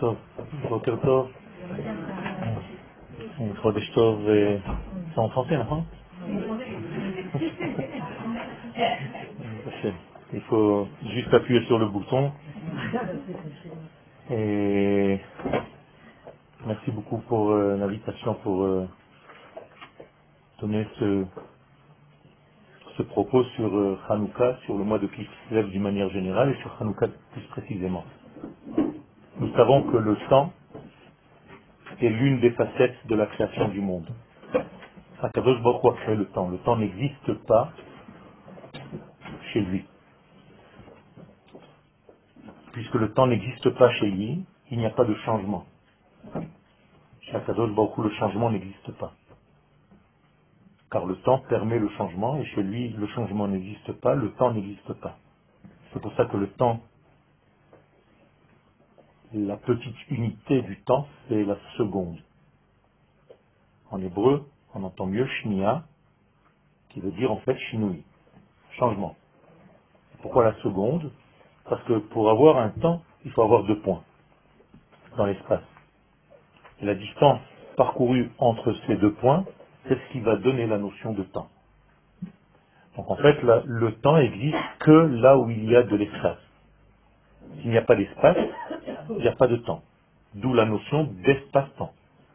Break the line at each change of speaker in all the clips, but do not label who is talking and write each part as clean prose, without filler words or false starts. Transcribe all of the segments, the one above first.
טוב, בוקר טוב, חודש טוב, c'est en français, נכון? Il faut juste appuyer sur le bouton. Et merci beaucoup pour l'invitation, pour donner ce propos sur Hanouka, sur le mois de Kislev d'une manière générale et sur Hanouka plus précisément. Nous savons que le temps est l'une des facettes de la création du monde. Akadosh Baruch Hu a créé le temps. Le temps n'existe pas chez lui. Puisque le temps n'existe pas chez lui, il n'y a pas de changement. Chez Akadosh Baruch Hu, le changement n'existe pas. Car le temps permet le changement, et chez lui, le changement n'existe pas, le temps n'existe pas. C'est pour ça que le temps, la petite unité du temps, c'est la seconde. En hébreu, on entend mieux shnia, qui veut dire en fait shinui, changement. Pourquoi la seconde? Parce que pour avoir un temps, il faut avoir 2 points dans l'espace. Et la distance parcourue entre ces 2 points, c'est ce qui va donner la notion de temps. Donc en fait, le temps existe que là où il y a de l'espace. S'il n'y a pas d'espace, il n'y a pas de temps. D'où la notion d'espace-temps.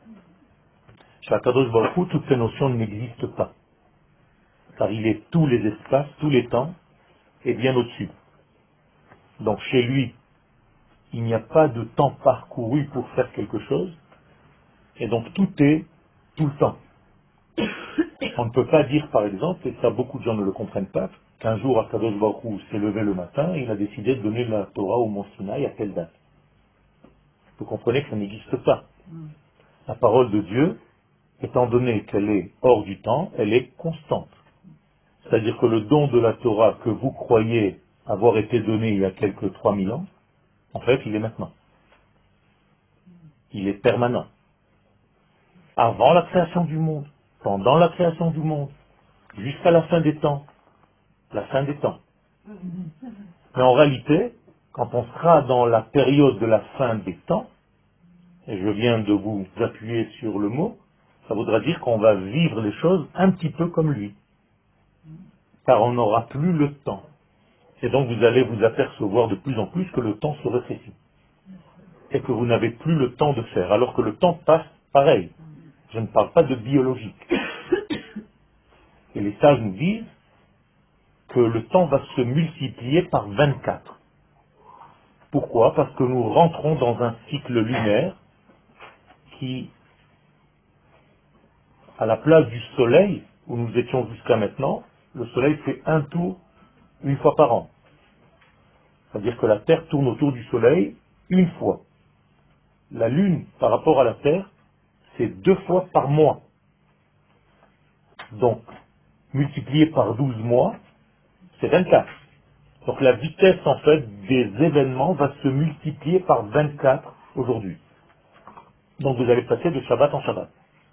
Chez Akadosh Baruch Hu, toutes ces notions n'existent pas. Car il est tous les espaces, tous les temps, et bien au-dessus. Donc chez lui, il n'y a pas de temps parcouru pour faire quelque chose, et donc tout est tout le temps. On ne peut pas dire, par exemple, et ça beaucoup de gens ne le comprennent pas, qu'un jour Akadosh Baruch Hu s'est levé le matin et il a décidé de donner la Torah au Mont Sinaï à telle date. Vous comprenez que ça n'existe pas. La parole de Dieu, étant donné qu'elle est hors du temps, elle est constante. C'est-à-dire que le don de la Torah que vous croyez avoir été donné il y a quelques 3000 ans, en fait, il est maintenant. Il est permanent. Avant la création du monde, pendant la création du monde, jusqu'à la fin des temps. La fin des temps. Mais en réalité, quand on sera dans la période de la fin des temps, et je viens de vous appuyer sur le mot, ça voudra dire qu'on va vivre les choses un petit peu comme lui. Car on n'aura plus le temps. Et donc vous allez vous apercevoir de plus en plus que le temps se rétrécit. Et que vous n'avez plus le temps de faire, alors que le temps passe pareil. Je ne parle pas de biologique. Et les sages nous disent que le temps va se multiplier par 24. Pourquoi? Parce que nous rentrons dans un cycle lunaire qui, à la place du soleil, où nous étions jusqu'à maintenant, le soleil fait un tour une fois par an. C'est-à-dire que la Terre tourne autour du soleil une fois. La Lune, par rapport à la Terre, c'est 2 fois par mois. Donc, multiplié par 12 mois, c'est 24. Donc la vitesse, en fait, des événements va se multiplier par 24 aujourd'hui. Donc vous allez passer de Shabbat en Shabbat.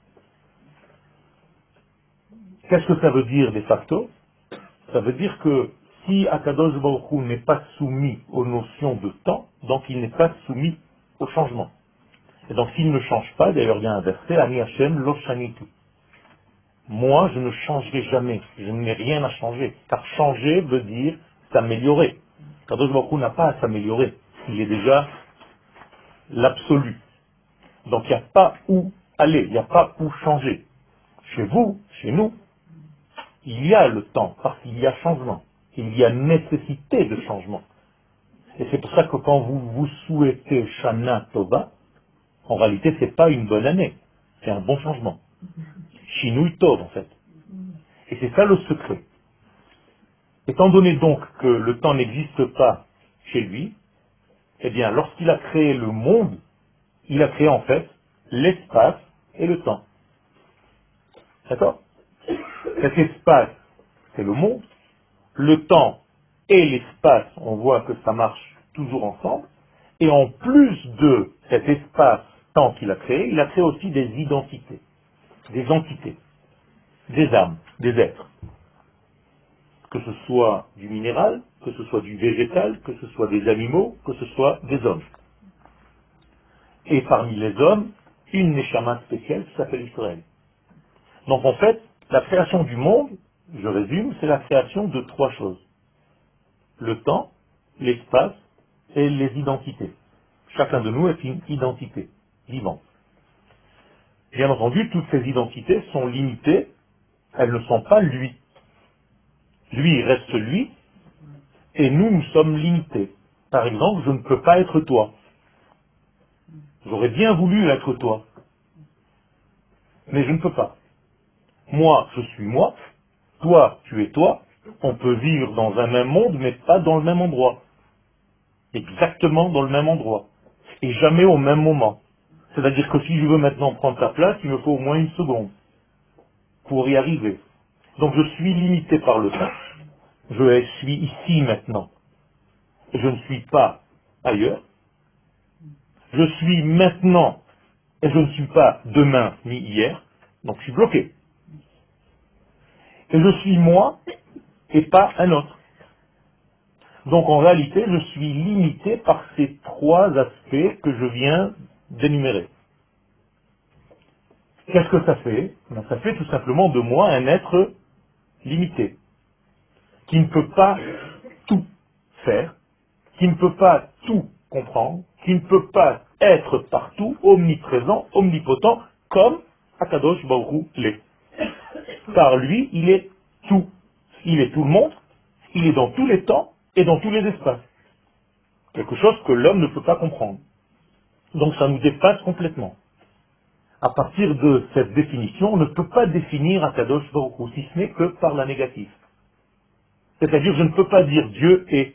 Qu'est-ce que ça veut dire de facto? Ça veut dire que si Akadosh Baruch Hu n'est pas soumis aux notions de temps, donc il n'est pas soumis au changement. Et donc s'il ne change pas, d'ailleurs il y a un verset, Ani Hashem lo shanitu. Moi, je ne changerai jamais. Je n'ai rien à changer. Car changer veut dire s'améliorer. Kadosh Baruch Hu n'a pas à s'améliorer. Il est déjà l'absolu. Donc il n'y a pas où aller, il n'y a pas où changer. Chez vous, chez nous, il y a le temps, parce qu'il y a changement. Il y a nécessité de changement. Et c'est pour ça que quand vous souhaitez Shana Tova, en réalité, ce n'est pas une bonne année. C'est un bon changement. Shinui Tov, en fait. Et c'est ça le secret. Étant donné donc que le temps n'existe pas chez lui, eh bien, lorsqu'il a créé le monde, il a créé en fait l'espace et le temps. D'accord? Cet espace, c'est le monde. Le temps et l'espace, on voit que ça marche toujours ensemble. Et en plus de cet espace-temps qu'il a créé, il a créé aussi des identités, des entités, des âmes, des êtres. Que ce soit du minéral, que ce soit du végétal, que ce soit des animaux, que ce soit des hommes. et parmi les hommes, une Neshama spéciale qui s'appelle Israël. Donc en fait, la création du monde, je résume, c'est la création de trois choses. Le temps, l'espace et les identités. Chacun de nous est une identité vivante. Bien entendu, toutes ces identités sont limitées, elles ne sont pas lui. Lui reste lui, et nous, nous sommes limités. Par exemple, je ne peux pas être toi. J'aurais bien voulu être toi, mais je ne peux pas. Moi, je suis moi, toi, tu es toi. On peut vivre dans un même monde, mais pas dans le même endroit. Exactement dans le même endroit. Et jamais au même moment. C'est-à-dire que si je veux maintenant prendre ta place, il me faut au moins une seconde pour y arriver. Donc je suis limité par le temps. Je suis ici maintenant. Je ne suis pas ailleurs. Je suis maintenant et je ne suis pas demain ni hier. Donc je suis bloqué. Et je suis moi et pas un autre. Donc en réalité, je suis limité par ces trois aspects que je viens d'énumérer. Qu'est-ce que ça fait? Ça fait tout simplement de moi un être limité, qui ne peut pas tout faire, qui ne peut pas tout comprendre, qui ne peut pas être partout, omniprésent, omnipotent, comme Akadosh Baruch Hu l'est. Par lui, il est tout. Il est tout le monde, il est dans tous les temps et dans tous les espaces. Quelque chose que l'homme ne peut pas comprendre. Donc ça nous dépasse complètement. À partir de cette définition, on ne peut pas définir Akadosh Baruch Hu, si ce n'est que par la négative. C'est-à-dire, je ne peux pas dire Dieu est.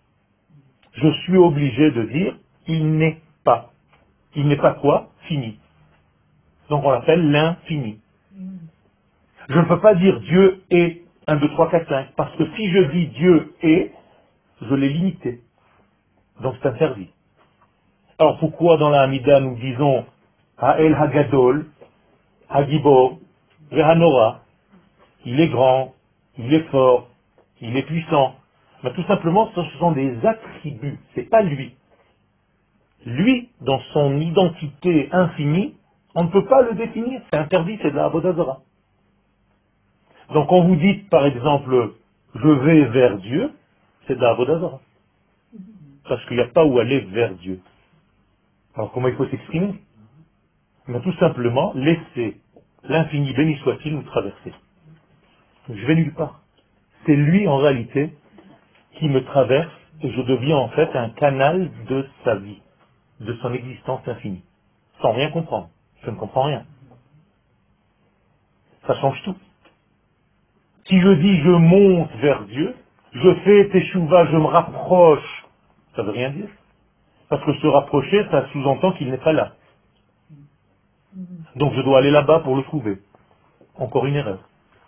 Je suis obligé de dire il n'est pas. Il n'est pas quoi? Fini. Donc on l'appelle l'infini. Je ne peux pas dire Dieu est 1, 2, 3, 4, 5, parce que si je dis Dieu est, je l'ai limité. Donc c'est interdit. Alors pourquoi dans la Hamida nous disons Ha'el Hagadol, Hagibor, Vehanora, il est grand, il est fort, il est puissant. Mais tout simplement, ce sont des attributs, c'est pas lui. Lui, dans son identité infinie, on ne peut pas le définir, c'est interdit, c'est de la Avodazara. Donc quand vous dites par exemple, je vais vers Dieu, c'est de la Avodazara. Parce qu'il n'y a pas où aller vers Dieu. Alors comment il faut s'exprimer? Mais tout simplement, laisser l'infini, béni soit-il, nous traverser. Je vais nulle part. C'est lui en réalité qui me traverse et je deviens en fait un canal de sa vie, de son existence infinie, sans rien comprendre. Je ne comprends rien. Ça change tout. Si je dis je monte vers Dieu, je fais teshuva, je me rapproche, ça veut rien dire. Parce que se rapprocher, ça sous-entend qu'il n'est pas là. Donc je dois aller là-bas pour le trouver. Encore une erreur.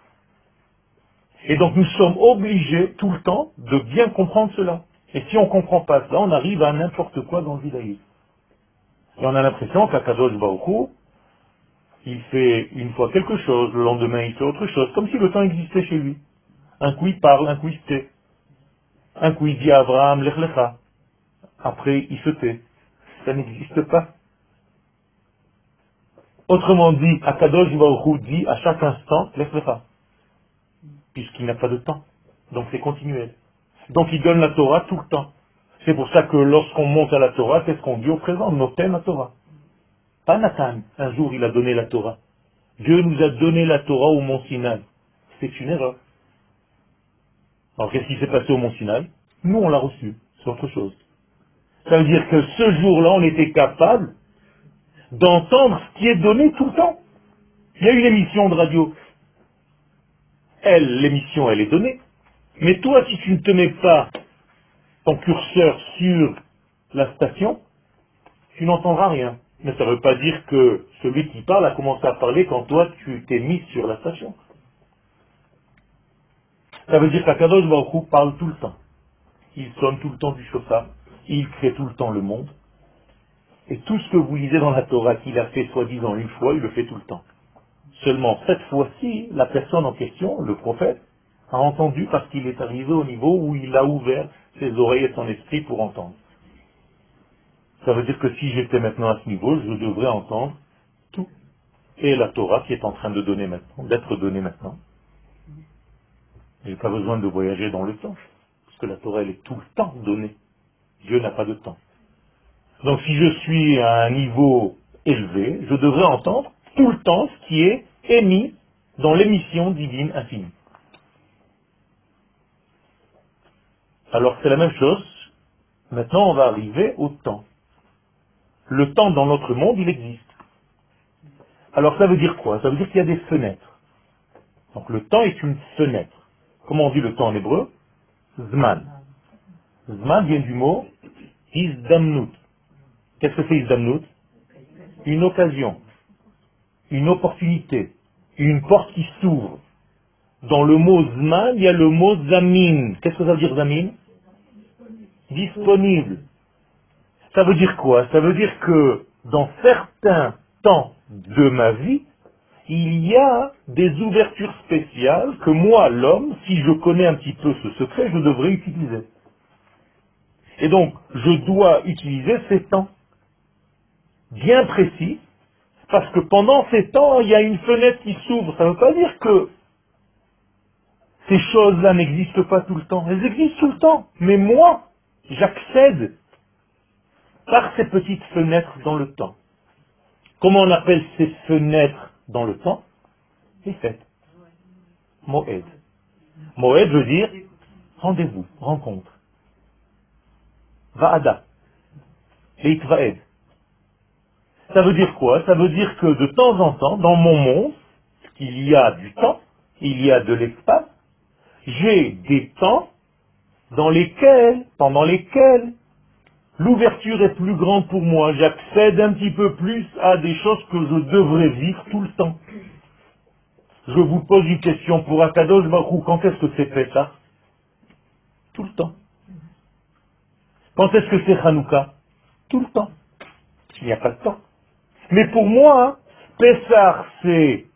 Et donc nous sommes obligés tout le temps de bien comprendre cela. Et si on ne comprend pas cela, on arrive à n'importe quoi dans le judaïsme. Et on a l'impression qu'Akadosh Baruch Hu, il fait une fois quelque chose, le lendemain il fait autre chose, comme si le temps existait chez lui. Un coup il parle, un coup il se tait. Un coup il dit à Abraham, lech lecha. Après il se tait. Ça n'existe pas. Autrement dit, Akadosh Baruch Hu dit à chaque instant, lech lecha. Puisqu'il n'a pas de temps. Donc c'est continuel. Donc il donne la Torah tout le temps. C'est pour ça que lorsqu'on monte à la Torah, qu'est-ce qu'on dit au présent? Noten la Torah. Pas Nathan. Un jour il a donné la Torah. Dieu nous a donné la Torah au Mont Sinaï. C'est une erreur. Alors qu'est-ce qui s'est passé au Mont Sinaï? Nous on l'a reçu. C'est autre chose. Ça veut dire que ce jour-là, on était capable d'entendre ce qui est donné tout le temps. Il y a une émission de radio. L'émission, elle est donnée. Mais toi, si tu ne te mets pas ton curseur sur la station, tu n'entendras rien. Mais ça ne veut pas dire que celui qui parle a commencé à parler quand toi, tu t'es mis sur la station. Ça veut dire qu'Akadosh Baruch Hu parle tout le temps. Il sonne tout le temps du chauffard. Il crée tout le temps le monde. Et tout ce que vous lisez dans la Torah qu'il a fait soi-disant une fois, il le fait tout le temps. Seulement, cette fois-ci, la personne en question, le prophète, a entendu parce qu'il est arrivé au niveau où il a ouvert ses oreilles et son esprit pour entendre. Ça veut dire que si j'étais maintenant à ce niveau, je devrais entendre tout. Et la Torah qui est en train de donner maintenant, d'être donnée maintenant. Je n'ai pas besoin de voyager dans le temps, parce que la Torah, elle est tout le temps donnée. Dieu n'a pas de temps. Donc si je suis à un niveau élevé, je devrais entendre tout le temps ce qui est émis dans l'émission divine infinie. Alors c'est la même chose. Maintenant, on va arriver au temps. Le temps dans notre monde, il existe. Alors ça veut dire quoi? Ça veut dire qu'il y a des fenêtres. Donc le temps est une fenêtre. Comment on dit le temps en hébreu? Zman. Zman vient du mot izdamnut. Qu'est-ce que c'est izdamnut? Une occasion, une opportunité, une porte qui s'ouvre. Dans le mot zman, il y a le mot zamin. Qu'est-ce que ça veut dire zamin? Disponible. Ça veut dire quoi? Ça veut dire que dans certains temps de ma vie, il y a des ouvertures spéciales que moi, l'homme, si je connais un petit peu ce secret, je devrais utiliser. Et donc, je dois utiliser ces temps bien précis, parce que pendant ces temps, il y a une fenêtre qui s'ouvre. Ça ne veut pas dire que ces choses-là n'existent pas tout le temps. Elles existent tout le temps. Mais moi, j'accède par ces petites fenêtres dans le temps. Comment on appelle ces fenêtres dans le temps? Les fêtes. Moed. Moed veut dire rendez-vous, rencontre. Va'ada. Leitvaed. Ça veut dire quoi? Ça veut dire que de temps en temps, dans mon monde, il y a du temps, il y a de l'espace, j'ai des temps pendant lesquels l'ouverture est plus grande pour moi. J'accède un petit peu plus à des choses que je devrais vivre tout le temps. Je vous pose une question pour Akadosh Baruch Hu. Quand est-ce que c'est Pessah? Tout le temps. Quand est-ce que c'est Hanouka? Tout le temps. Il n'y a pas de temps. Mais pour moi, Pessah, c'est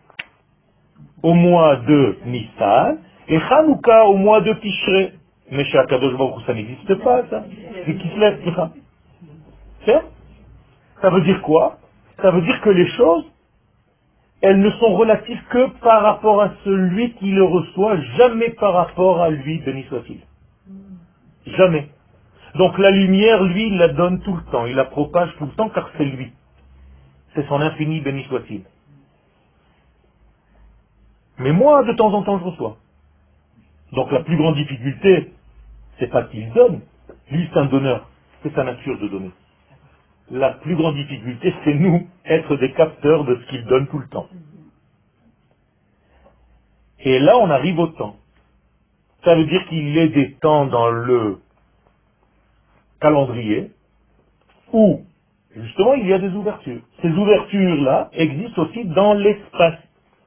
au mois de Nissan et Hanouka au mois de Tishré. Mais chez Akadosh Baruch Hu, ça n'existe pas, ça. C'est Kislev, c'est. Ça veut dire quoi? Ça veut dire que les choses, elles ne sont relatives que par rapport à celui qui le reçoit, jamais par rapport à lui, béni soit-il. Jamais. Donc la lumière, lui, il la donne tout le temps, il la propage tout le temps car c'est lui. C'est son infini, béni soit-il. Mais moi, de temps en temps, je reçois. Donc la plus grande difficulté, c'est pas qu'il donne. Lui, c'est un donneur. C'est sa nature de donner. La plus grande difficulté, c'est nous, être des capteurs de ce qu'il donne tout le temps. Et là, on arrive au temps. Ça veut dire qu'il y a des temps dans le calendrier où, justement, il y a des ouvertures. Ces ouvertures-là existent aussi dans l'espace.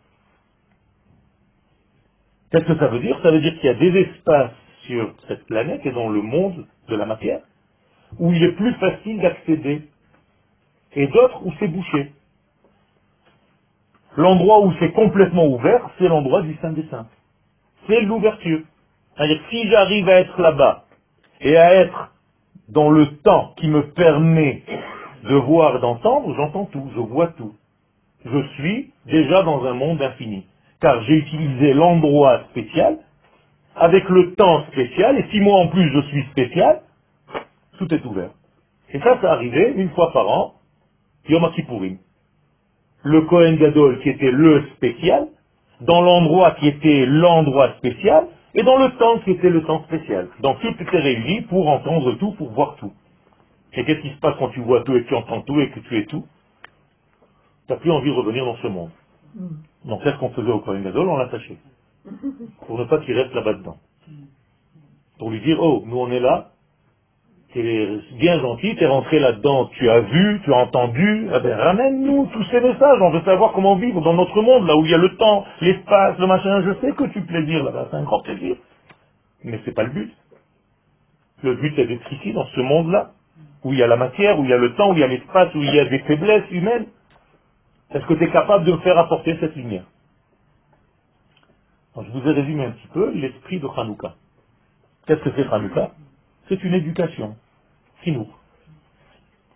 Qu'est-ce que ça veut dire? Ça veut dire qu'il y a des espaces sur cette planète et dans le monde de la matière où il est plus facile d'accéder et d'autres où c'est bouché. L'endroit où c'est complètement ouvert, c'est l'endroit du Saint des Saints. C'est l'ouverture. C'est-à-dire que si j'arrive à être là-bas et à être dans le temps qui me permet de voir, d'entendre, j'entends tout, je vois tout. Je suis déjà dans un monde infini. Car j'ai utilisé l'endroit spécial avec le temps spécial, et si moi en plus je suis spécial, tout est ouvert. Et ça arrivait une fois par an, Yom Kippourim. Le Kohen Gadol qui était le spécial, dans l'endroit qui était l'endroit spécial, et dans le temps qui était le temps spécial. Donc tout était réuni pour entendre tout, pour voir tout. Et qu'est-ce qui se passe quand tu vois tout et que tu entends tout et que tu es tout? Tu n'as plus envie de revenir dans ce monde. Donc qu'est-ce qu'on faisait au Kohen Gadol? On l'attachait. Pour ne pas qu'il reste là-bas dedans. Pour lui dire, oh, nous on est là, t'es bien gentil, t'es rentré là-dedans, tu as vu, tu as entendu, eh ben, ramène-nous tous ces messages, on veut savoir comment vivre dans notre monde, là où il y a le temps, l'espace, le machin, je sais que tu plaisir là-bas, c'est un grand plaisir. Mais c'est pas le but. Le but est d'être ici, dans ce monde-là, où il y a la matière, où il y a le temps, où il y a l'espace, où il y a des faiblesses humaines. Est-ce que tu es capable de me faire apporter cette lumière? Alors, je vous ai résumé un petit peu l'esprit de Hanouka. Qu'est-ce que c'est Hanouka? C'est une éducation. Chinour.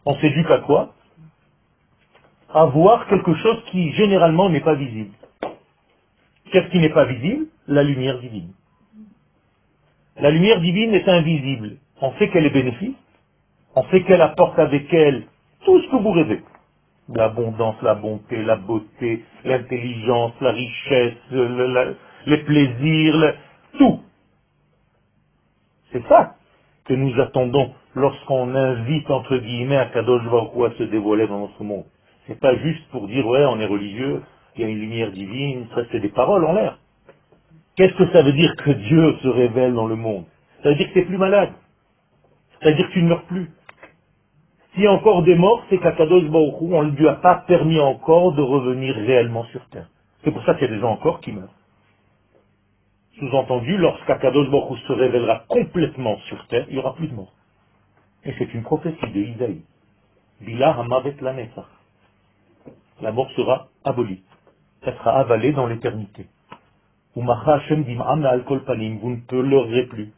On s'éduque à quoi? À voir quelque chose qui généralement n'est pas visible. Qu'est-ce qui n'est pas visible? La lumière divine. La lumière divine est invisible. On sait qu'elle est bénéfique. On sait qu'elle apporte avec elle tout ce que vous rêvez. L'abondance, la bonté, la beauté, l'intelligence, la richesse, les plaisirs, tout. C'est ça que nous attendons lorsqu'on invite, entre guillemets, un Kadosh Baruch Hu à se dévoiler dans notre monde. C'est pas juste pour dire, ouais, on est religieux, il y a une lumière divine, ça c'est des paroles en l'air. Qu'est-ce que ça veut dire que Dieu se révèle dans le monde? Ça veut dire que tu n'es plus malade. Ça veut dire que tu ne meurs plus. S'il y a encore des morts, c'est qu'Akadosh Baruch Hu, on ne lui a pas permis encore de revenir réellement sur terre. C'est pour ça qu'il y a des gens encore qui meurent. Sous-entendu, lorsqu'Akadosh Baruch Hu se révélera complètement sur terre, il n'y aura plus de morts. Et c'est une prophétie de Isaïe. Bila hamavet lanetzach. La mort sera abolie. Elle sera avalée dans l'éternité. Umacha Hashem dim'am al kol panim, vous ne pleurerez plus.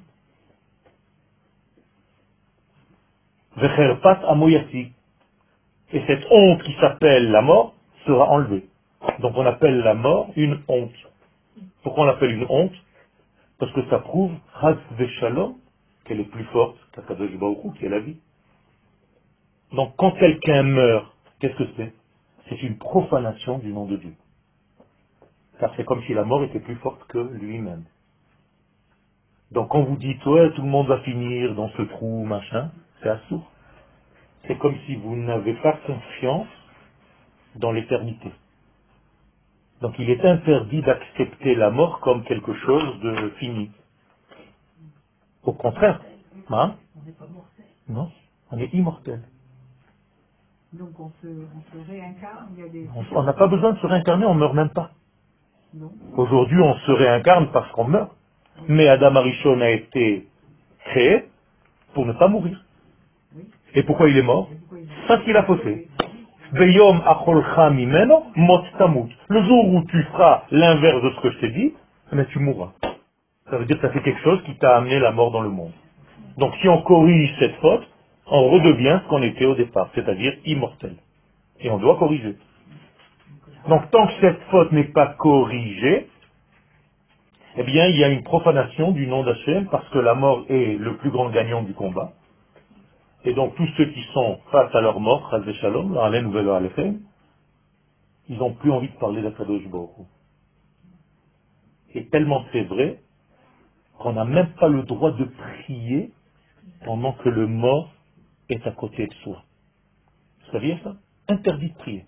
Vecherpat amoyasi. Et cette honte qui s'appelle la mort sera enlevée. Donc on appelle la mort une honte. Pourquoi on l'appelle une honte? Parce que ça prouve, Chas Veshalom, qu'elle est plus forte qu'Akadosh Baruch Hu, qui est la vie. Donc quand quelqu'un meurt, qu'est-ce que c'est? C'est une profanation du nom de Dieu. Car c'est comme si la mort était plus forte que lui-même. Donc quand vous dites, ouais, tout le monde va finir dans ce trou, machin, c'est assourd. C'est comme si vous n'avez pas confiance dans l'éternité. Donc il est interdit d'accepter la mort comme quelque chose de fini. Au contraire. Hein? Non, on est immortel.
Donc on se réincarne, il y a des...
On n'a pas besoin de se réincarner, on ne meurt même pas. Aujourd'hui, on se réincarne parce qu'on meurt. Mais Adam Arishon a été créé pour ne pas mourir. Et pourquoi il est mort? Parce qu'il a faussé. Veyom acholcha mimeno mot tamut. Le jour où tu feras l'inverse de ce que je t'ai dit, eh bien, tu mourras. Ça veut dire que ça fait quelque chose qui t'a amené la mort dans le monde. Donc si on corrige cette faute, on redevient ce qu'on était au départ, c'est-à-dire immortel. Et on doit corriger. Donc tant que cette faute n'est pas corrigée, eh bien il y a une profanation du nom d'Hachem parce que la mort est le plus grand gagnant du combat. Et donc tous ceux qui sont face à leur mort, Chas Shalom, dans la nouvelle Alechem, ils n'ont plus envie de parler d'Akadosh Baruch Hu. Et tellement c'est vrai qu'on n'a même pas le droit de prier pendant que le mort est à côté de soi. Vous saviez ça? Interdit de prier.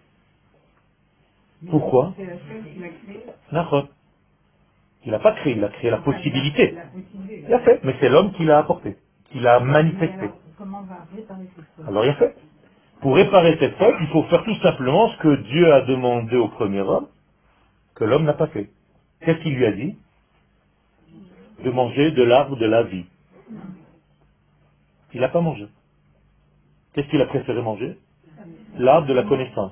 Pourquoi?
C'est la chose qui l'a créé.
Nahon. Il n'a pas créé, il a créé la possibilité. Il a fait, mais c'est l'homme qui l'a apporté, qui l'a manifesté.
Alors, comment on va réparer cette chose?
Alors il a fait. Pour réparer cette faute, il faut faire tout simplement ce que Dieu a demandé au premier homme, que l'homme n'a pas fait. Qu'est-ce qu'il lui a dit? De manger de l'arbre de la vie. Il n'a pas mangé. Qu'est-ce qu'il a préféré manger? L'arbre de la connaissance.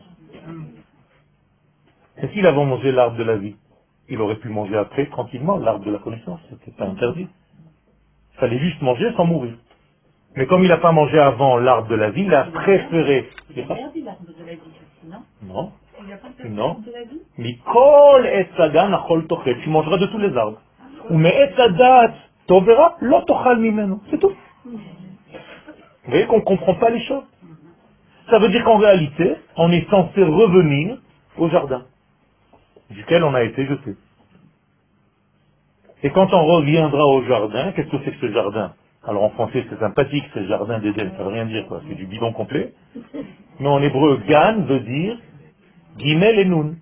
Et s'il avait mangé l'arbre de la vie, il aurait pu manger après tranquillement l'arbre de la connaissance. C'était pas interdit. Il fallait juste manger sans mourir. Mais comme il n'a pas mangé avant l'arbre de la vie, il a préféré.
Il a interdit l'arbre de la vie aussi, non?
Non.
Il n'a pas interdit
Non.
l'arbre de la vie?
Mikol et sagan achol tochel. Tu mangeras de tous les arbres. Ou mais et sadat tovera lo tochal mimeno. C'est tout. Vous voyez qu'on ne comprend pas les choses. Ça veut dire qu'en réalité, on est censé revenir au jardin, duquel on a été jeté. Et quand on reviendra au jardin, qu'est-ce que c'est que ce jardin? Alors en français c'est sympathique, c'est le jardin d'Éden, ça veut rien dire quoi, c'est du bidon complet. Mais en hébreu, Gan veut dire Gimel et Nun.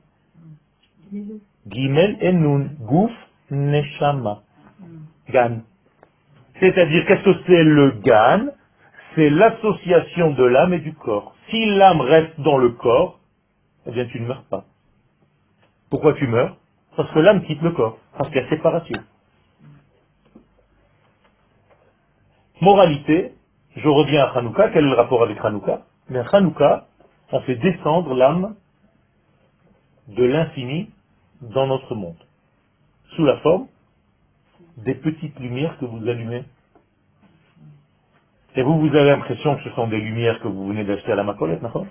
Gimel et Nun, Gouf Neshama. Gan. C'est-à-dire, qu'est-ce que c'est le Gan? C'est l'association de l'âme et du corps. Si l'âme reste dans le corps, eh bien tu ne meurs pas. Pourquoi tu meurs? Parce que l'âme quitte le corps, parce qu'il y a séparation. Moralité, je reviens à Hanouka, quel est le rapport avec Hanouka? Mais à Hanouka, on fait descendre l'âme de l'infini dans notre monde, sous la forme des petites lumières que vous allumez. Et vous avez l'impression que ce sont des lumières que vous venez d'acheter à la Macolette, non?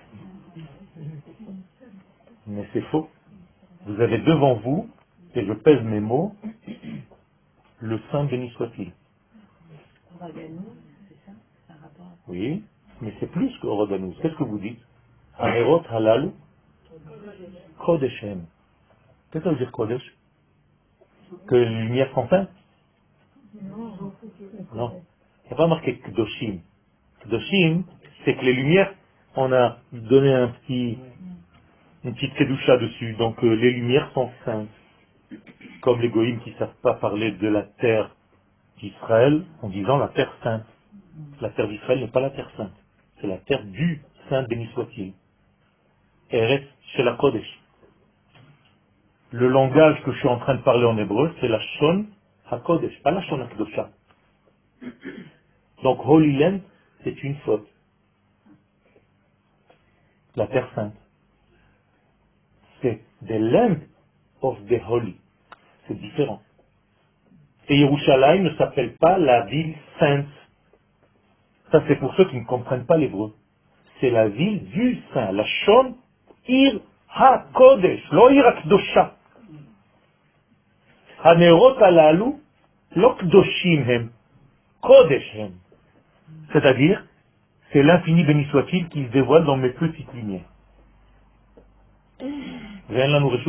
Mais c'est faux. Vous avez devant vous, et je pèse mes mots, le Saint béni soit-il. Oui, mais c'est plus que Orodanus. Qu'est-ce que vous dites? Hanerot halal Kodeshem. Qu'est-ce que ça veut dire Kodesh? Que les lumières sont saintes? Non. Il n'y a pas marqué Kdoshim. Kdoshim, c'est que les lumières, on a donné une petite kedusha dessus. Donc les lumières sont saintes. Comme les goïms qui ne savent pas parler de la terre d'Israël en disant la terre sainte. La terre d'Israël n'est pas la terre sainte. C'est la terre du Saint béni soit-il. Eretz chez la Kodesh. Le langage que je suis en train de parler en hébreu, c'est la Shon HaKodesh, pas la Shon HaKdosha. Donc Holy Land, c'est une faute. La terre sainte. C'est the land of the holy. C'est différent. Et Yerushalayim ne s'appelle pas la ville sainte. Ça, c'est pour ceux qui ne comprennent pas l'hébreu. C'est la ville du saint. La Shon Ir HaKodesh, lo Ir HaKdosha. Hanerot alalu, lo Kdoshim hem, Kodesh hem. C'est-à-dire, c'est l'infini béni soit-il qui se dévoile dans mes petites lumières. Bien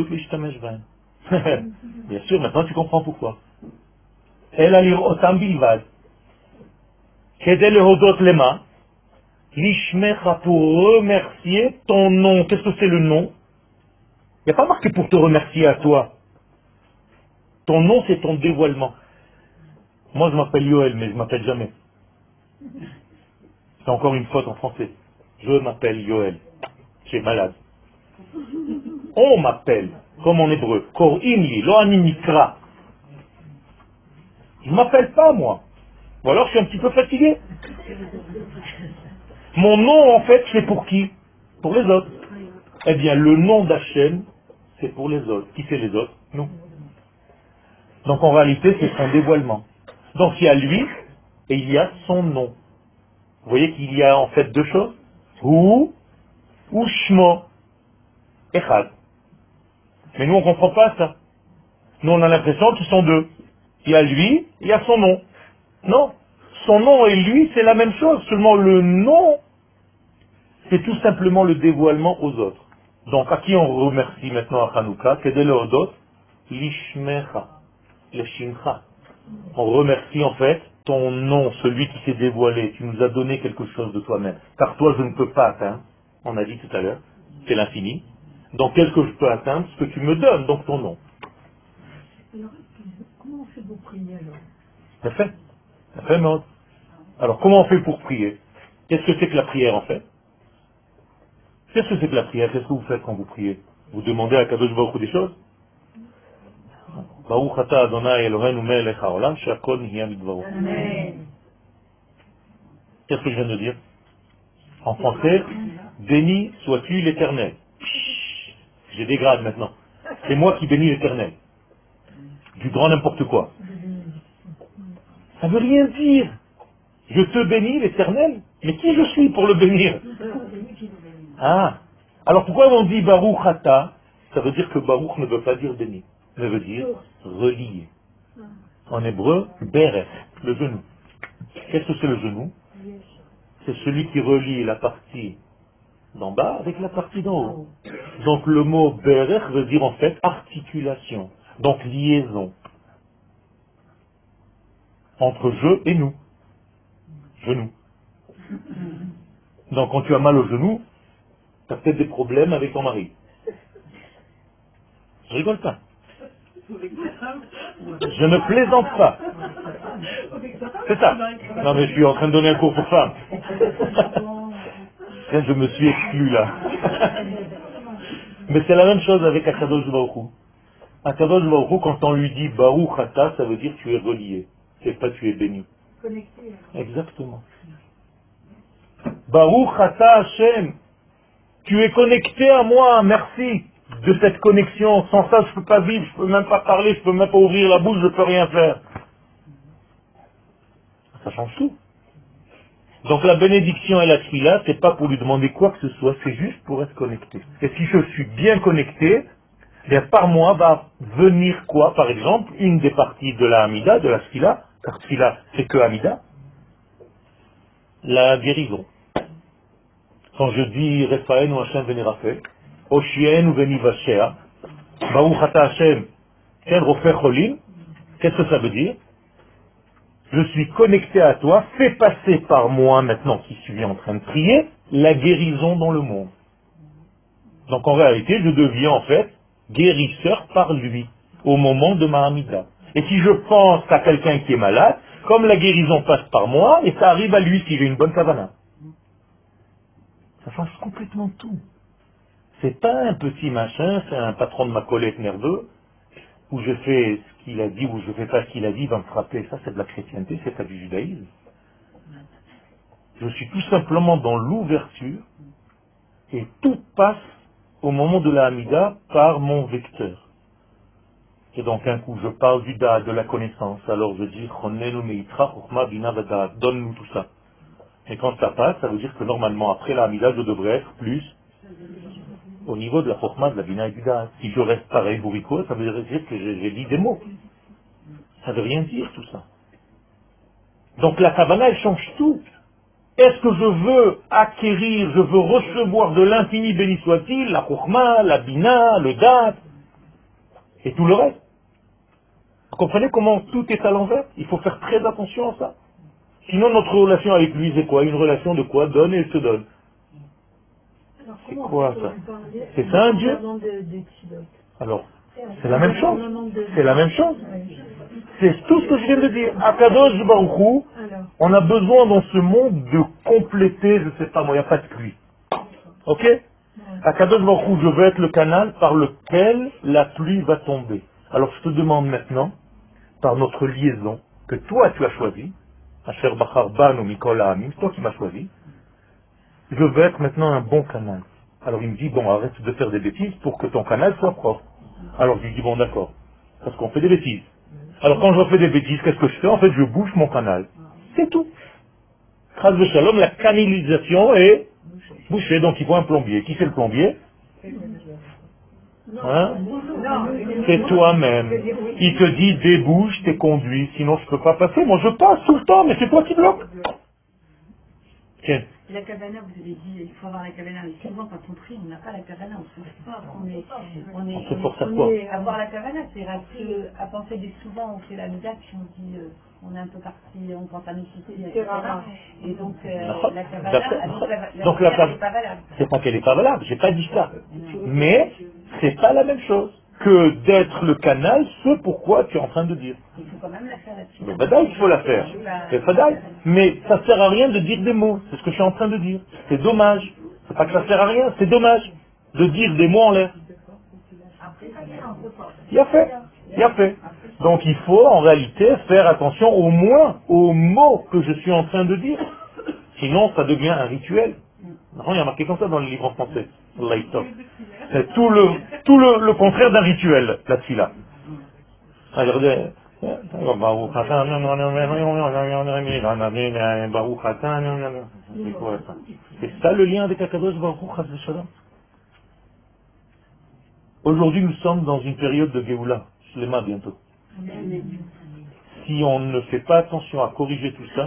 sûr, maintenant tu comprends pourquoi. Elle a lire otam bilvad. Kedel hodot lema. Lishmecha pour remercier ton nom. Qu'est-ce que c'est le nom? Il n'y a pas marqué pour te remercier à toi. Ton nom, c'est ton dévoilement. Moi, je m'appelle Yoel, mais je m'appelle jamais. C'est encore une faute en français. Je m'appelle Yoel. J'ai malade. On m'appelle, comme en hébreu. Kor'imli, lo ani nikra. Je m'appelle pas, moi. Ou alors, je suis un petit peu fatigué. Mon nom, en fait, c'est pour qui? Pour les autres. Eh bien, le nom d'Hachem, c'est pour les autres. Qui c'est les autres? Nous. Donc, en réalité, c'est son dévoilement. Donc, il y a lui et il y a son nom. Vous voyez qu'il y a en fait deux choses. Hu ou Shmo. Echad. Mais nous, on ne comprend pas ça. Nous, on a l'impression qu'ils sont deux. Il y a lui, il y a son nom. Non. Son nom et lui, c'est la même chose. Seulement, le nom, c'est tout simplement le dévoilement aux autres. Donc, à qui on remercie maintenant à Hanouka? Kedele Odot, Lishmecha, Leshimcha. On remercie en fait ton nom, celui qui s'est dévoilé. Tu nous as donné quelque chose de toi-même. Car toi, je ne peux pas atteindre. On a dit tout à l'heure, c'est l'infini. Donc, qu'est-ce que je peux atteindre? Ce que tu me donnes, donc ton nom.
Alors, comment on fait pour prier alors?
C'est fait. C'est fait, Maud. Alors, comment on fait pour prier? Qu'est-ce que c'est que la prière en fait? Qu'est-ce que c'est que la prière? Qu'est-ce que vous faites quand vous priez? Vous demandez à Kadosh Baruch Hu des choses? Baruch ata Adonai Eloheinu melech haolam she'akol nihya midvaro. Qu'est-ce que je viens de dire? En français, béni sois-tu l'Éternel. Je dégrade maintenant. C'est moi qui bénis l'Éternel. Du grand n'importe quoi. Ça veut rien dire. Je te bénis l'Éternel. Mais qui je suis pour le bénir? Ah. Alors pourquoi on dit Baruch ata? Ça veut dire que Baruch ne veut pas dire béni. Ça veut dire relier. En hébreu, Berech, le genou. Qu'est-ce que c'est le genou? C'est celui qui relie la partie d'en bas avec la partie d'en haut. Donc le mot Berech veut dire en fait articulation. Donc liaison entre je et nous. Genou. Donc quand tu as mal au genou, tu as peut-être des problèmes avec ton mari. Je rigole pas. Je ne plaisante pas. C'est ça. Non mais je suis en train de donner un cours pour femmes. Tiens, je me suis exclu là. Mais c'est la même chose avec Akadosh Baruch Hu. Akadosh Baruch Hu, quand on lui dit Baruch Ata, ça veut dire tu es relié. C'est pas tu es béni. Exactement. Baruch Ata Hashem. Tu es connecté à moi, merci de cette connexion. Sans ça, je peux pas vivre, je peux même pas parler, je peux même pas ouvrir la bouche, je peux rien faire. Ça change tout. Donc la bénédiction et la tfila, c'est pas pour lui demander quoi que ce soit, c'est juste pour être connecté. Et si je suis bien connecté, bien par moi va venir quoi? Par exemple, une des parties de la Hamida, de la tfila, car tfila c'est que Hamida, la guérison. Quand je dis Rephaen ou Hashem veni Raphaël, Oshien ou veni Vashea, Baruch Ata Hashem, Ken Rofer Cholim, qu'est-ce que ça veut dire? Je suis connecté à toi, fais passer par moi maintenant qui suis en train de prier, la guérison dans le monde. Donc en réalité, je deviens en fait guérisseur par lui, au moment de ma Hamida. Et si je pense à quelqu'un qui est malade, comme la guérison passe par moi, et ça arrive à lui si j'ai une bonne kavana. Ça change complètement tout. C'est pas un petit machin, c'est un patron de ma collègue nerveux, où je fais ce qu'il a dit, ou je fais pas ce qu'il a dit, il va me frapper. Ça c'est de la chrétienté, c'est pas du judaïsme. Je suis tout simplement dans l'ouverture, et tout passe au moment de la Hamida par mon vecteur. Et donc un coup je parle du da, de la connaissance, alors je dis donne-nous tout ça. Et quand ça passe, ça veut dire que normalement après la Hamida je devrais être plus au niveau de la Chokhma, de la Bina et du da. Si je reste pareil bourrico, ça veut dire que j'ai dit des mots. Ça ne veut rien dire tout ça. Donc la Kabbala elle change tout. Est-ce que je veux acquérir, je veux recevoir de l'infini béni soit-il, la Chokhma, la Bina, le dat, et tout le reste? Vous comprenez comment tout est à l'envers? Il faut faire très attention à ça. Sinon notre relation avec lui c'est quoi? Une relation de quoi? Donne et se donne. C'est quoi ça? C'est ça un Dieu? Alors, c'est la même chose. C'est la même chose. C'est tout ce que je viens de dire. Akadosh Baruch Hu, on a besoin dans ce monde de compléter, je ne sais pas moi, il n'y a pas de pluie. Ok? Akadosh Baruch Hu, je veux être le canal par lequel la pluie va tomber. Alors je te demande maintenant, par notre liaison, que toi tu as choisi, Asher Bachar Banu Mikol Ha'amim, toi qui m'as choisi, je veux être maintenant un bon canal. Alors il me dit, bon, arrête de faire des bêtises pour que ton canal soit propre. Alors je lui dis, bon, d'accord, parce qu'on fait des bêtises. Alors quand je fais des bêtises, qu'est-ce que je fais? En fait, je bouche mon canal. C'est tout. Chas de Shalom, la canalisation est bouchée, donc il faut un plombier. Qui c'est le plombier? Hein? C'est toi-même. Il te dit, débouche tes conduits, sinon je ne peux pas passer. Moi je passe tout le temps, mais c'est toi qui bloques. Tiens.
La cabana, vous avez dit, il faut avoir la cabana. Mais souvent, quand on prie, on n'a pas la cabana. On se force.
On se force à quoi?
Avoir la cabana, c'est à penser des souvent, on fait la mida, puis on dit, on est un peu parti, on pense à nécessité, etc. Et donc, la cabana,
donc la cabana, c'est pas valable. C'est pas qu'elle est pas valable, j'ai pas dit ça. Mais, c'est pas la même chose que d'être le canal, ce pourquoi tu es en train de dire.
Il faut quand même la faire là-dessus.
Mais badaï, il faut la faire. C'est badaï. Mais ça sert à rien de dire des mots. C'est ce que je suis en train de dire. C'est dommage. C'est pas que ça sert à rien, c'est dommage de dire des mots en l'air. Il a fait. Il a fait. Donc il faut en réalité faire attention au moins aux mots que je suis en train de dire. Sinon ça devient un rituel. Non, il y a marqué comme ça dans le livre en français. C'est tout le contraire d'un rituel, la tfila. Regardez. C'est quoi ça? C'est ça le lien avec Akadosh Baruch Hu, Chas v'Shalom. Aujourd'hui, nous sommes dans une période de Géoula, Shlema bientôt. Si on ne fait pas attention à corriger tout ça,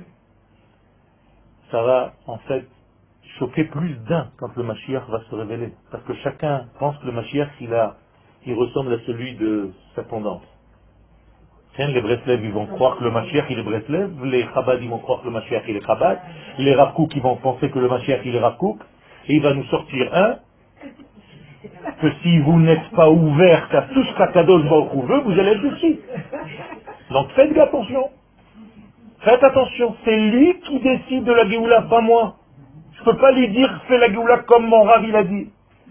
ça va en fait choquer plus d'un quand le Mashiach va se révéler. Parce que chacun pense que le Mashiach, il ressemble à celui de sa tendance. Tiens, les Breslev, ils vont croire que le Mashiach, il est Breslev. Les Chabad, ils vont croire que le Mashiach, il est Chabad. Les Rav Kook, ils vont penser que le Mashiach, il est Rav Kook. Et il va nous sortir un, que si vous n'êtes pas ouvert à tout ce qu'Akadosh Baruch Hu veut, vous allez être dessus. Donc faites attention. Faites attention. C'est lui qui décide de la Géoula, pas moi. Je ne peux pas lui dire, fais la Géoula comme mon Rav, il a dit.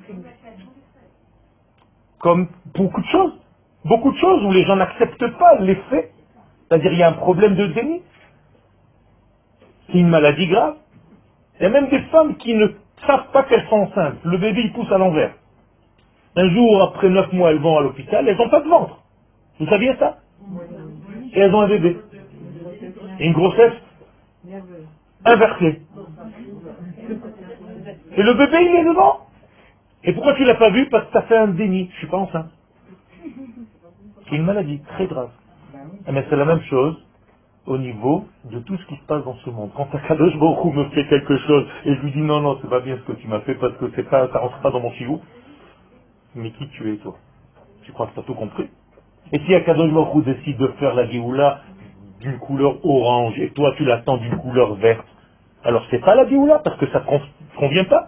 Comme beaucoup de choses. Beaucoup de choses où les gens n'acceptent pas les faits. C'est-à-dire il y a un problème de déni. C'est une maladie grave. Il y a même des femmes qui ne savent pas qu'elles sont enceintes. Le bébé il pousse à l'envers. Un jour, après 9 mois, elles vont à l'hôpital, elles n'ont pas de ventre. Vous saviez ça? Et elles ont un bébé. Et une grossesse inversé. Et le bébé, il est devant. Et pourquoi tu l'as pas vu? Parce que tu as fait un déni. Je suis pas enceinte. C'est une maladie très grave. Mais c'est la même chose au niveau de tout ce qui se passe dans ce monde. Quand Akadosh Baruch Hu me fait quelque chose et je lui dis non, non, c'est pas bien ce que tu m'as fait parce que c'est pas, ça rentre pas dans mon chiou. Mais qui tu es, toi? Tu crois que tu as tout compris? Et si Akadosh Baruch Hu décide de faire la Géoula d'une couleur orange et toi tu l'attends d'une couleur verte, alors c'est pas la Géoula parce que ça ne convient pas.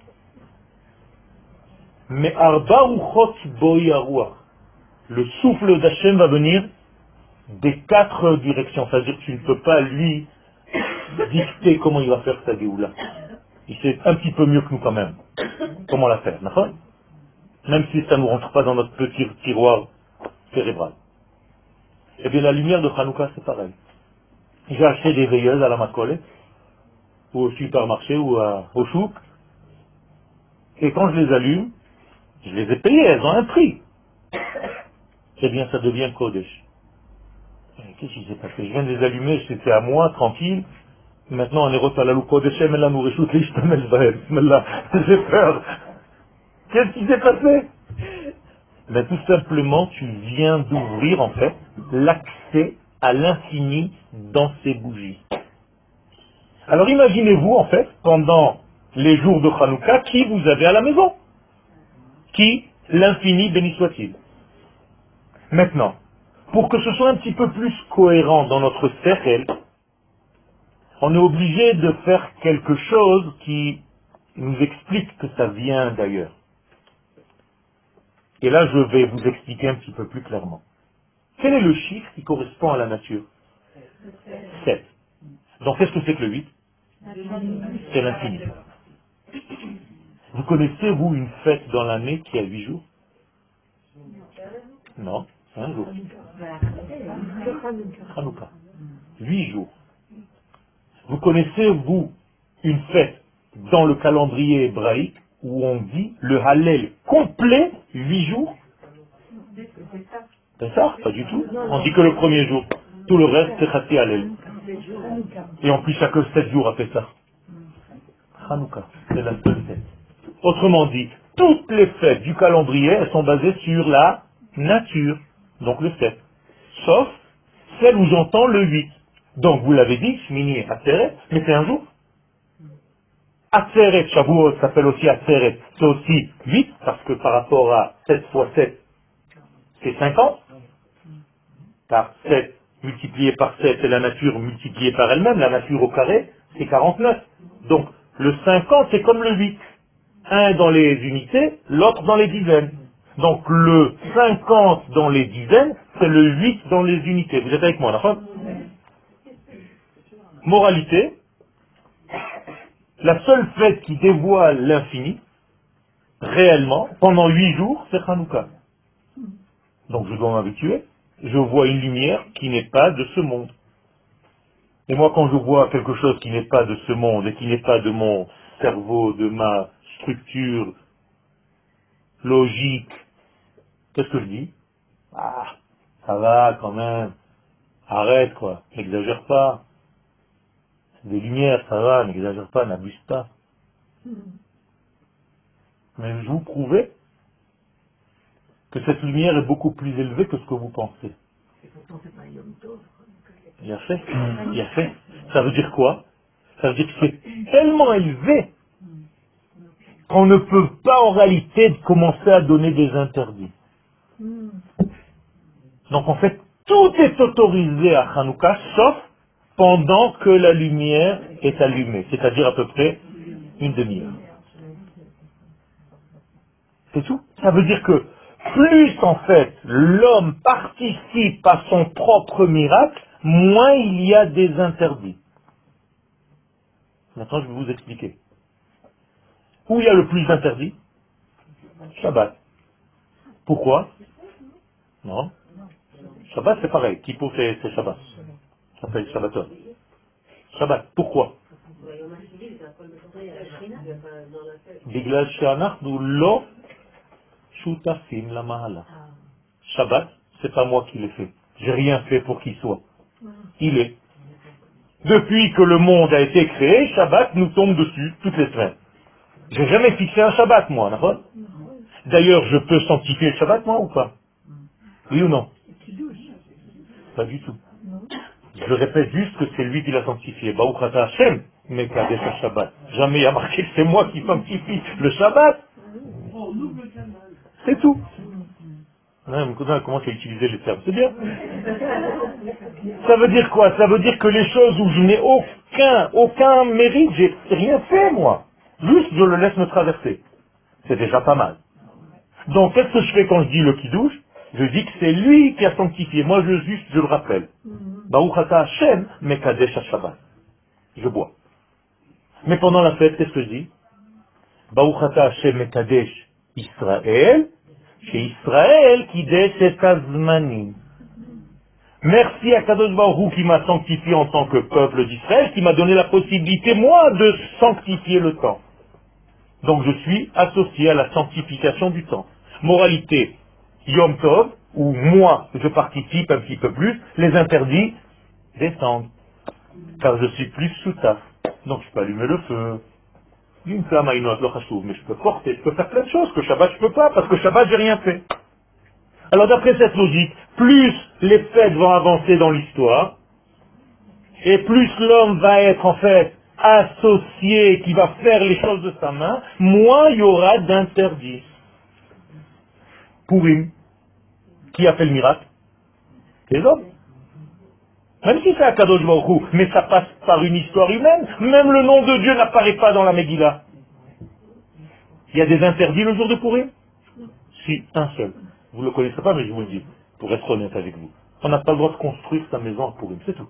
Mais Arba Ruchot Boi Aruach, le souffle d'Hachem va venir des quatre directions. C'est-à-dire que tu ne peux pas lui dicter comment il va faire sa Géoula. Il sait un petit peu mieux que nous quand même comment la faire, d'accord? Même si ça ne nous rentre pas dans notre petit tiroir cérébral. Eh bien la lumière de Hanouka c'est pareil. J'ai acheté des veilleuses à la Macolette, ou au supermarché, ou au souk, et quand je les allume, je les ai payées, elles ont un prix. Eh bien ça devient Kodesh. Qu'est-ce qui s'est passé? Je viens de les allumer, c'était à moi, tranquille. Maintenant on est reçu à la loupe Kodesh, mais là nous réchoute les jtamel bahem. Là, j'ai peur. Qu'est-ce qui s'est passé? Ben, tout simplement, tu viens d'ouvrir en fait l'accès à l'infini dans ces bougies. Alors imaginez-vous en fait, pendant les jours de Hanouka, qui vous avez à la maison? Qui? L'infini, béni soit-il. Maintenant, pour que ce soit un petit peu plus cohérent dans notre cercle, on est obligé de faire quelque chose qui nous explique que ça vient d'ailleurs. Et là, je vais vous expliquer un petit peu plus clairement. Quel est le chiffre qui correspond à la nature? 7. Donc qu'est-ce que c'est que le 8? C'est l'infini. Vous connaissez, vous, une fête dans l'année qui a 8 jours? Non, c'est un jour. Hanouka. 8 jours. Vous connaissez, vous, une fête dans le calendrier hébraïque où on dit le Hallel complet 8 jours? C'est ça? Pas du tout. On dit que le premier jour. Tout le reste, c'est Chati Hallel. Et en plus, il n'y a que 7 jours après ça. Hanouka, c'est la seule fête. Autrement dit, toutes les fêtes du calendrier, elles sont basées sur la nature, donc le 7. Sauf celle où j'entends le 8. Donc vous l'avez dit, Shmini Atzeret, mais c'est un jour. Atzeret, Shavuot s'appelle aussi Atzeret, c'est aussi 8, parce que par rapport à 7 fois 7, c'est 50. Car 7 multiplié par 7, c'est la nature multipliée par elle-même, la nature au carré, c'est 49. Donc le 50, c'est comme le 8. Un dans les unités, l'autre dans les dizaines. Donc le 50 dans les dizaines, c'est le 8 dans les unités. Vous êtes avec moi, d'accord? Moralité, la seule fête qui dévoile l'infini, réellement, pendant 8 jours, c'est Hanouka. Donc je dois m'habituer. Je vois une lumière qui n'est pas de ce monde. Et moi, quand je vois quelque chose qui n'est pas de ce monde et qui n'est pas de mon cerveau, de ma structure logique, qu'est-ce que je dis? Ah, ça va quand même. Arrête quoi, n'exagère pas. C'est des lumières, ça va, n'exagère pas, n'abuse pas. Mais je vous prouvais que cette lumière est beaucoup plus élevée que ce que vous pensez. Il a fait. Il a fait. Ça veut dire quoi? Ça veut dire que c'est tellement élevé qu'on ne peut pas en réalité commencer à donner des interdits. Donc en fait, tout est autorisé à Hanouka, sauf pendant que la lumière est allumée, c'est-à-dire à peu près une demi-heure. C'est tout. Ça veut dire que plus en fait l'homme participe à son propre miracle, moins il y a des interdits. Maintenant je vais vous expliquer. Où il y a le plus d'interdits? Shabbat. Pourquoi? Non. Shabbat c'est pareil. Kippour c'est Shabbat. Ça s'appelle Shabbaton. Shabbat. Pourquoi? Bigla she'anachnu lo shutafim la mahala. Shabbat, c'est pas moi qui l'ai fait. J'ai rien fait pour qu'il soit. Il est. Depuis que le monde a été créé, Shabbat nous tombe dessus toutes les semaines. J'ai jamais fixé un Shabbat, moi, d'accord? D'ailleurs, je peux sanctifier le Shabbat, moi, ou pas? Oui ou non? Pas du tout. Je répète juste que c'est lui qui l'a sanctifié. Baruch Ata Hashem, Mekadesh Shabbat. Jamais il y a marqué que c'est moi qui sanctifie le Shabbat. C'est tout. Ouais, comment tu as utilisé les termes? C'est bien. Ça veut dire quoi? Ça veut dire que les choses où je n'ai aucun mérite, j'ai rien fait, moi. Juste, je le laisse me traverser. C'est déjà pas mal. Donc, qu'est-ce que je fais quand je dis le kiddush? Je dis que c'est lui qui a sanctifié. Moi, je le rappelle. Baruch Ata Hashem, Mekadesh Shabbat. Je bois. Mais pendant la fête, qu'est-ce que je dis? Baruch Ata Hashem Mekadesh Israël, chez Israël qui et Azmanim. Merci à Kadosh Baruch Hu qui m'a sanctifié en tant que peuple d'Israël, qui m'a donné la possibilité, moi, de sanctifier le temps. Donc je suis associé à la sanctification du temps. Moralité, Yom Tov, où moi, je participe un petit peu plus, les interdits descendent. Car je suis plus sous taf. Donc je peux allumer le feu. Une flamme à une autre, mais je peux porter, je peux faire plein de choses que Shabbat je peux pas, parce que Shabbat j'ai rien fait. Alors d'après cette logique, plus les fêtes vont avancer dans l'histoire, et plus l'homme va être en fait associé, qui va faire les choses de sa main, moins il y aura d'interdits. Purim, qui a fait le miracle? Les hommes. Même si c'est Akadosh Baruch Hu, mais ça passe par une histoire humaine, même le nom de Dieu n'apparaît pas dans la Megillah. Il y a des interdits le jour de Purim? Si, un seul. Vous ne le connaissez pas, mais je vous le dis, pour être honnête avec vous. On n'a pas le droit de construire sa maison à Purim, c'est tout.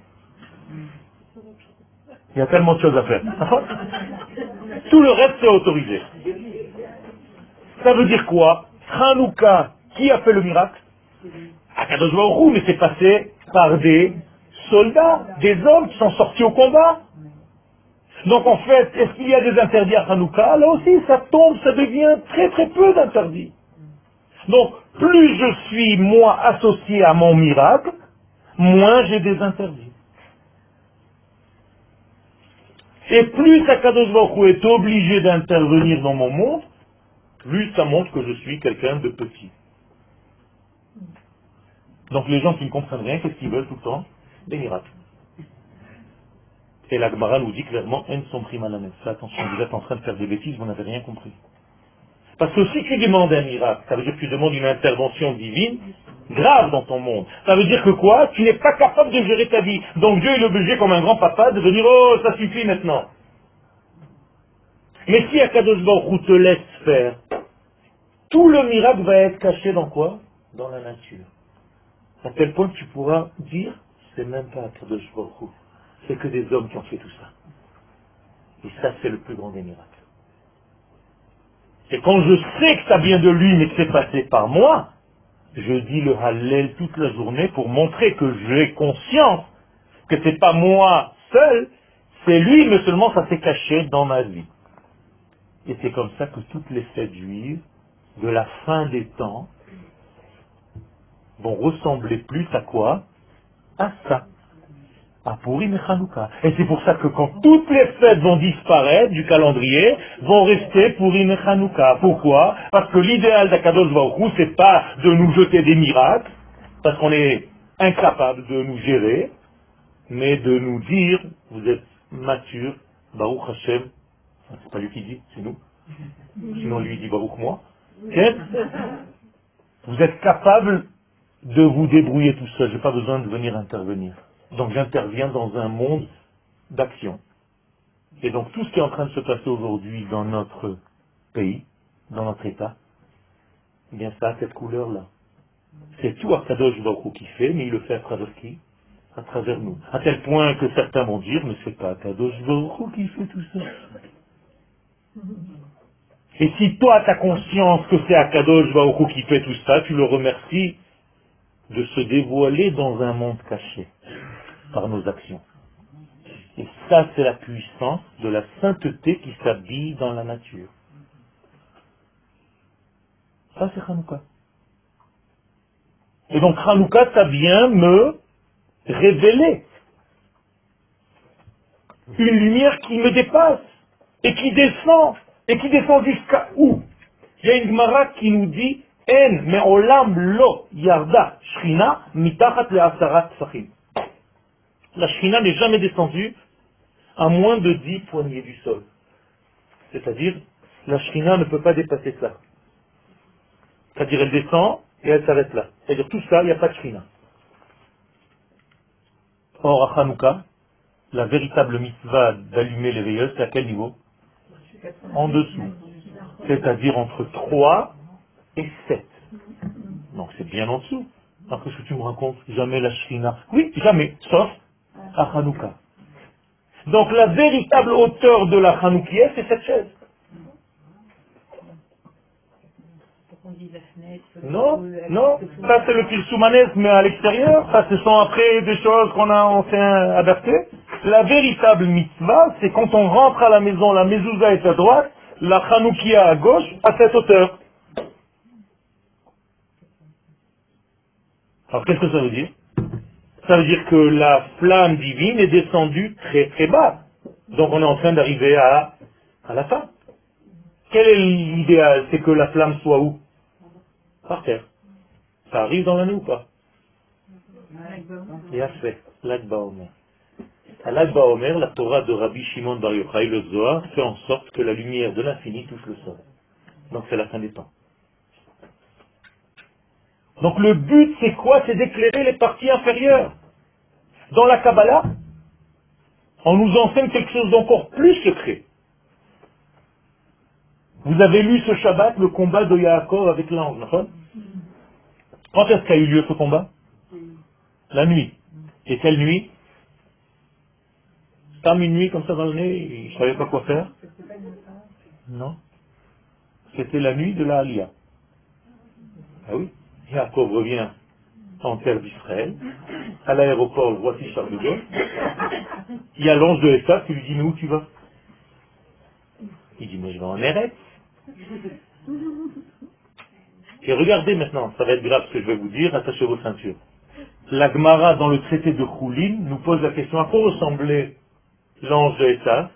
Il y a tellement de choses à faire. Tout le reste, c'est autorisé. Ça veut dire quoi? Hanouka, qui a fait le miracle? Akadosh Baruch Hu, mais c'est passé par des soldats, des hommes qui sont sortis au combat. Donc en fait, est-ce qu'il y a des interdits à Hanouka? Là aussi, ça tombe, ça devient très très peu d'interdits. Donc, plus je suis, moi, associé à mon miracle, moins j'ai des interdits. Et plus Akadosh Baruch Hu est obligé d'intervenir dans mon monde, plus ça montre que je suis quelqu'un de petit. Donc les gens qui ne comprennent rien, qu'est-ce qu'ils veulent tout le temps? Des miracles. Et la Gemara nous dit clairement, en son primalamès. Fais attention, vous êtes en train de faire des bêtises, vous n'avez rien compris. Parce que si tu demandes un miracle, ça veut dire que tu demandes une intervention divine grave dans ton monde. Ça veut dire que quoi? Tu n'es pas capable de gérer ta vie. Donc Dieu est obligé, comme un grand papa, de dire, oh, ça suffit maintenant. Mais si Akadosh Baruch Hu te laisse faire, tout le miracle va être caché dans quoi? Dans la nature. À tel point que tu pourras dire, c'est même pas Akadosh Baruch Hu, c'est que des hommes qui ont fait tout ça. Et ça, c'est le plus grand des miracles. Et quand je sais que ça vient de lui, mais que c'est passé par moi, je dis le Hallel toute la journée pour montrer que j'ai conscience que c'est pas moi seul, c'est lui, mais seulement ça s'est caché dans ma vie. Et c'est comme ça que toutes les fêtes juives, de la fin des temps, vont ressembler plus à quoi? À ça. À Purim et Hanouka. Et c'est pour ça que quand toutes les fêtes vont disparaître du calendrier, vont rester Purim et Hanouka. Pourquoi? Parce que l'idéal d'Akadosh Baruch Hu, c'est pas de nous jeter des miracles, parce qu'on est incapable de nous gérer, mais de nous dire, vous êtes mature, Baruch Hashem, c'est pas lui qui dit, c'est nous. Sinon lui dit Baruch moi. Ok? Vous êtes capable de vous débrouiller tout seul, j'ai pas besoin de venir intervenir. Donc j'interviens dans un monde d'action. Et donc tout ce qui est en train de se passer aujourd'hui dans notre pays, dans notre État, eh bien ça a cette couleur-là. C'est tout Akadosh Baruch Hu qui fait, mais il le fait à travers qui? À travers nous. À tel point que certains vont dire, mais c'est pas Akadosh Baruch Hu qui fait tout ça. Et si toi tu as conscience que c'est Akadosh Baruch Hu qui fait tout ça, tu le remercies de se dévoiler dans un monde caché par nos actions. Et ça, c'est la puissance de la sainteté qui s'habille dans la nature. Ça, c'est Hanouka. Et donc Hanouka, ça vient me révéler Une lumière qui me dépasse et qui descend jusqu'à où? Il y a une Gemara qui nous dit En me'olam lo yarda shrina mitachat le'asarat tfachim. La shrina n'est jamais descendue à moins de 10 poignées du sol. C'est-à-dire, la shrina ne peut pas dépasser ça. C'est-à-dire, elle descend et elle s'arrête là. C'est-à-dire, tout ça, il n'y a pas de shrina. Or, à Hanouka, la véritable mitzvah d'allumer les veilleuses, c'est à quel niveau? En dessous. C'est-à-dire entre 3 et 7. Donc c'est bien en dessous. Alors qu'est-ce que tu me racontes? Jamais la shrina. Oui, jamais, sauf à Hanouka. Donc la véritable hauteur de la Hanoukiah, c'est cette chaise. Non, non, ça c'est le Pirsoumanès, mais à l'extérieur, ça ce sont après des choses on s'est adapté. La véritable mitzvah, c'est quand on rentre à la maison, la mezouza est à droite, la Hanoukiah à gauche, à cette hauteur. Alors qu'est-ce que ça veut dire? Ça veut dire que la flamme divine est descendue très très bas. Donc on est en train d'arriver à la fin. Quel est l'idéal? C'est que la flamme soit où? Par terre. Ça arrive dans l'année ou pas? Et à fait, l'Akba Omer. À l'Akba Omer, la Torah de Rabbi Shimon Bar Yochai, le Zohar, fait en sorte que la lumière de l'infini touche le sol. Donc c'est la fin des temps. Donc le but c'est quoi? C'est d'éclairer les parties inférieures. Dans la Kabbalah, on nous enseigne quelque chose d'encore plus secret. Vous avez lu ce Shabbat, le combat de Yaakov avec l'ange, non? Quand est-ce qu'a eu lieu ce combat? La nuit. Et quelle nuit? Comme une nuit comme ça dans le nez, il ne savait pas quoi faire? Non. C'était la nuit de la Aliyah. Ah oui. Yaakov revient en terre d'Israël. À l'aéroport, voici Charles de Gaulle. Il y a l'ange de Esav qui lui dit, mais où tu vas? Il dit, mais je vais en Eretz. Et regardez maintenant, ça va être grave ce que je vais vous dire, attachez vos ceintures. La Gemara, dans le traité de Choulin, nous pose la question, à quoi ressemblait l'ange de Esav?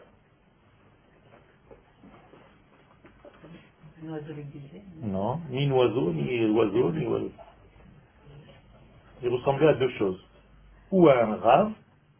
Non, ni oiseau, ni oiseau, ni oiseau. Il ressemblait à deux choses. Ou à un rave,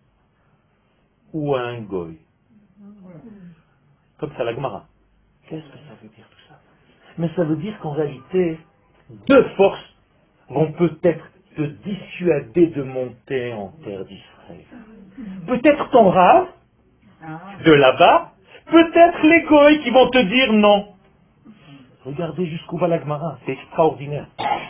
ou à un goy. Comme ça, la Gemara. Qu'est-ce que ça veut dire tout ça? Mais ça veut dire qu'en réalité, deux forces vont peut-être te dissuader de monter en terre d'Israël. Peut-être ton rave, de là-bas, peut-être les goy qui vont te dire non. Regardez jusqu'où va la Gemara, c'est extraordinaire.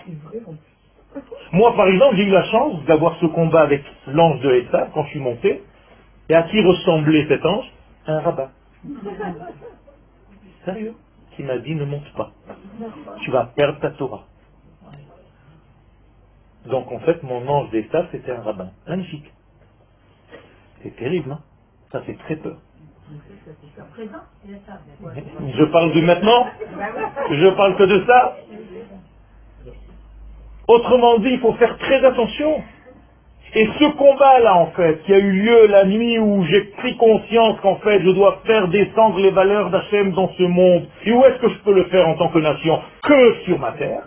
Moi, par exemple, j'ai eu la chance d'avoir ce combat avec l'ange de Esav quand je suis monté. Et à qui ressemblait cet ange? Un rabbin. Sérieux? Qui m'a dit ne monte pas. Tu vas perdre ta Torah. Donc en fait, mon ange d'Esav, c'était un rabbin. Magnifique. C'est terrible, non? Ça fait très peur. Je parle de maintenant? Je parle que de ça? Autrement dit, il faut faire très attention. Et ce combat-là, en fait, qui a eu lieu la nuit où j'ai pris conscience qu'en fait, je dois faire descendre les valeurs d'Hachem dans ce monde, et où est-ce que je peux le faire en tant que nation? Que sur ma terre,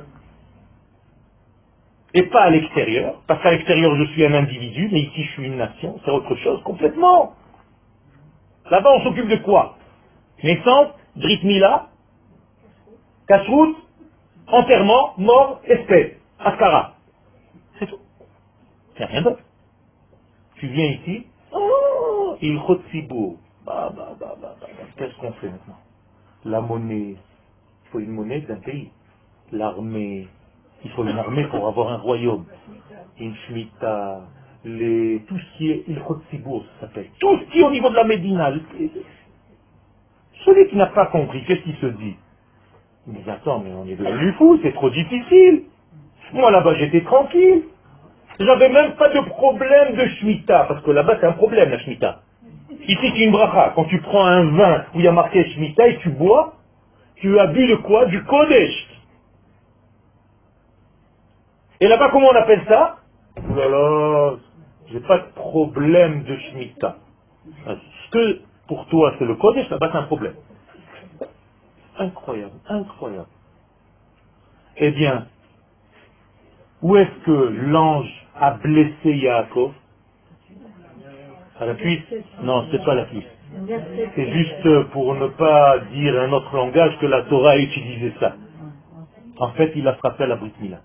et pas à l'extérieur, parce qu'à l'extérieur, je suis un individu, mais ici, je suis une nation, c'est autre chose complètement. Là-bas, on s'occupe de quoi? Naissance, Brit Mila, Kashrut, enterrement, mort, espèce, Askara. C'est tout. C'est rien d'autre. Tu viens ici, oh, il Khotsibourg. Qu'est-ce qu'on fait maintenant? La monnaie, il faut une monnaie d'un pays. L'armée, il faut une armée pour avoir un royaume. Une shmita, tout ce qui est il Khotsibourg, ça s'appelle. Tout ce qui est au niveau de la Médina. Celui qui n'a pas compris, qu'est-ce qu'il se dit? Mais attends, mais on est devenu fou, c'est trop difficile. Moi là-bas j'étais tranquille. J'avais même pas de problème de Shemitah, parce que là-bas c'est un problème la Shemitah. Ici c'est une bracha. Quand tu prends un vin où il y a marqué Shemitah et tu bois, tu as bu de quoi? Du Kodesh. Et là-bas comment on appelle ça? Oh là là, j'ai pas de problème de Shemitah. Ce que pour toi c'est le Kodesh, là-bas c'est un problème. Incroyable, incroyable. Eh bien, où est-ce que l'ange a blessé Yaakov? À la cuisse? Non, c'est pas la cuisse. C'est juste pour ne pas dire un autre langage que la Torah a utilisé ça. En fait, il a frappé à la Brit Mila.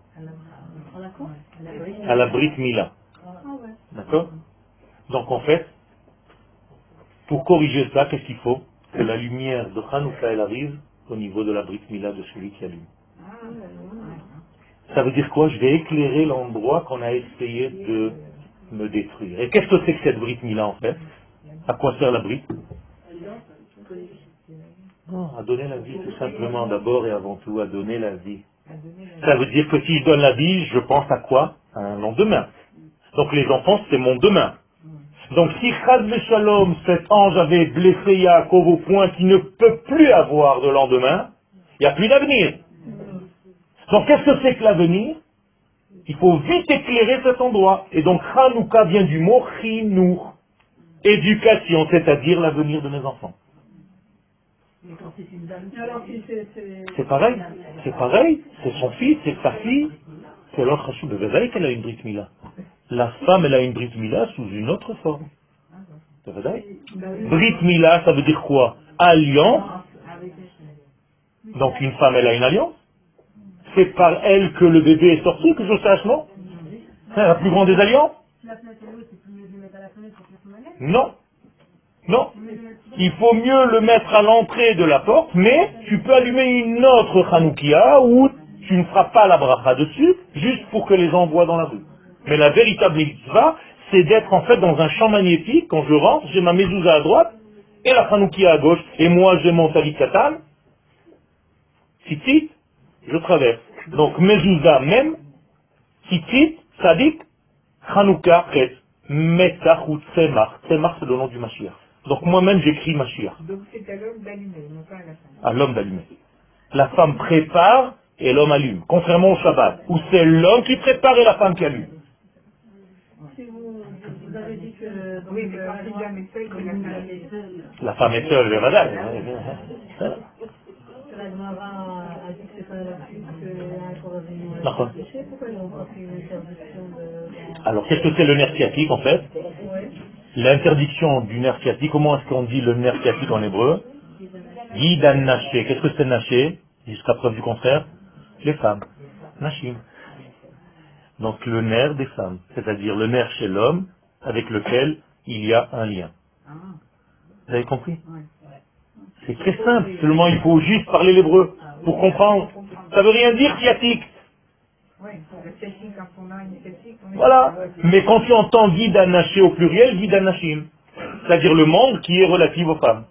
À la Brit Mila. D'accord? Donc en fait, pour corriger ça, qu'est-ce qu'il faut? Que la lumière de Hanouka elle arrive au niveau de la Brit Mila de celui qui allume. Ça veut dire quoi? Je vais éclairer l'endroit qu'on a essayé de me détruire. Et qu'est-ce que c'est que cette Brit Mila en fait? À quoi sert la Brit? Non, à donner la vie tout simplement d'abord et avant tout, à donner la vie. Ça veut dire que si je donne la vie, je pense à quoi? À un lendemain. Donc les enfants, c'est mon demain. Donc si Chaz Shalom, cet ange avait blessé Yaakov au point qu'il ne peut plus avoir de lendemain, il n'y a plus d'avenir. Donc qu'est-ce que c'est que l'avenir? Il faut vite éclairer cet endroit. Et donc Hanouka vient du mot Chinour, éducation, c'est-à-dire l'avenir de mes enfants. C'est pareil, c'est pareil, c'est son fils, c'est sa fille, c'est l'autre chou de Vézaï qu'elle a une Brit Mila. La femme, elle a une Brit Mila sous une autre forme. C'est vrai? Brit Mila, ça veut dire quoi? Alliance. Donc une femme, elle a une alliance. C'est par elle que le bébé est sorti, que je sache, non? C'est la plus grande des alliances? Non. Non. Il faut mieux le mettre à l'entrée de la porte, mais tu peux allumer une autre Hanoukia où tu ne feras pas la bracha dessus, juste pour que les gens voient dans la rue. Mais la véritable mitzvah, c'est d'être en fait dans un champ magnétique. Quand je rentre, j'ai ma mezouza à droite et la Hanoukia à gauche, et moi j'ai mon talit katan, tzitzit, je traverse. Donc mezouza même, tzitzit, sadik, Hanouka, chet, metach ou tzemach. Tzemach c'est le nom du Mashiach. Donc moi-même j'écris Mashiach.
Donc c'est à l'homme d'allumer, non pas à la femme.
À l'homme d'allumer. La femme prépare et l'homme allume. Contrairement au Shabbat, où c'est l'homme qui prépare et la femme qui allume.
Si vous avez dit que...
Oui, mais quand une dame est seule,
La femme est seule, le vadal.
La Gemara a dit que c'est pas la fille que Yaakov avait eu
D'accord.
péché. Pourquoi ils n'ont pas fait une interdiction de...
Alors qu'est-ce que c'est le nerf sciatique en fait? L'interdiction du nerf sciatique, comment est-ce qu'on dit le nerf sciatique en hébreu? Yidan naché. Qu'est-ce que c'est naché? Jusqu'à preuve du contraire, les femmes. Nashim. Donc le nerf des femmes, c'est-à-dire le nerf chez l'homme avec lequel il y a un lien. Vous avez compris? C'est très simple, seulement il faut juste parler l'hébreu pour comprendre. Ça veut rien dire sciatique.
oui, le sciatique, quand on a une sciatique, on est...
Voilà. Mais quand tu entends guide anaché au pluriel, guide anachim, c'est-à-dire le monde qui est relatif aux femmes.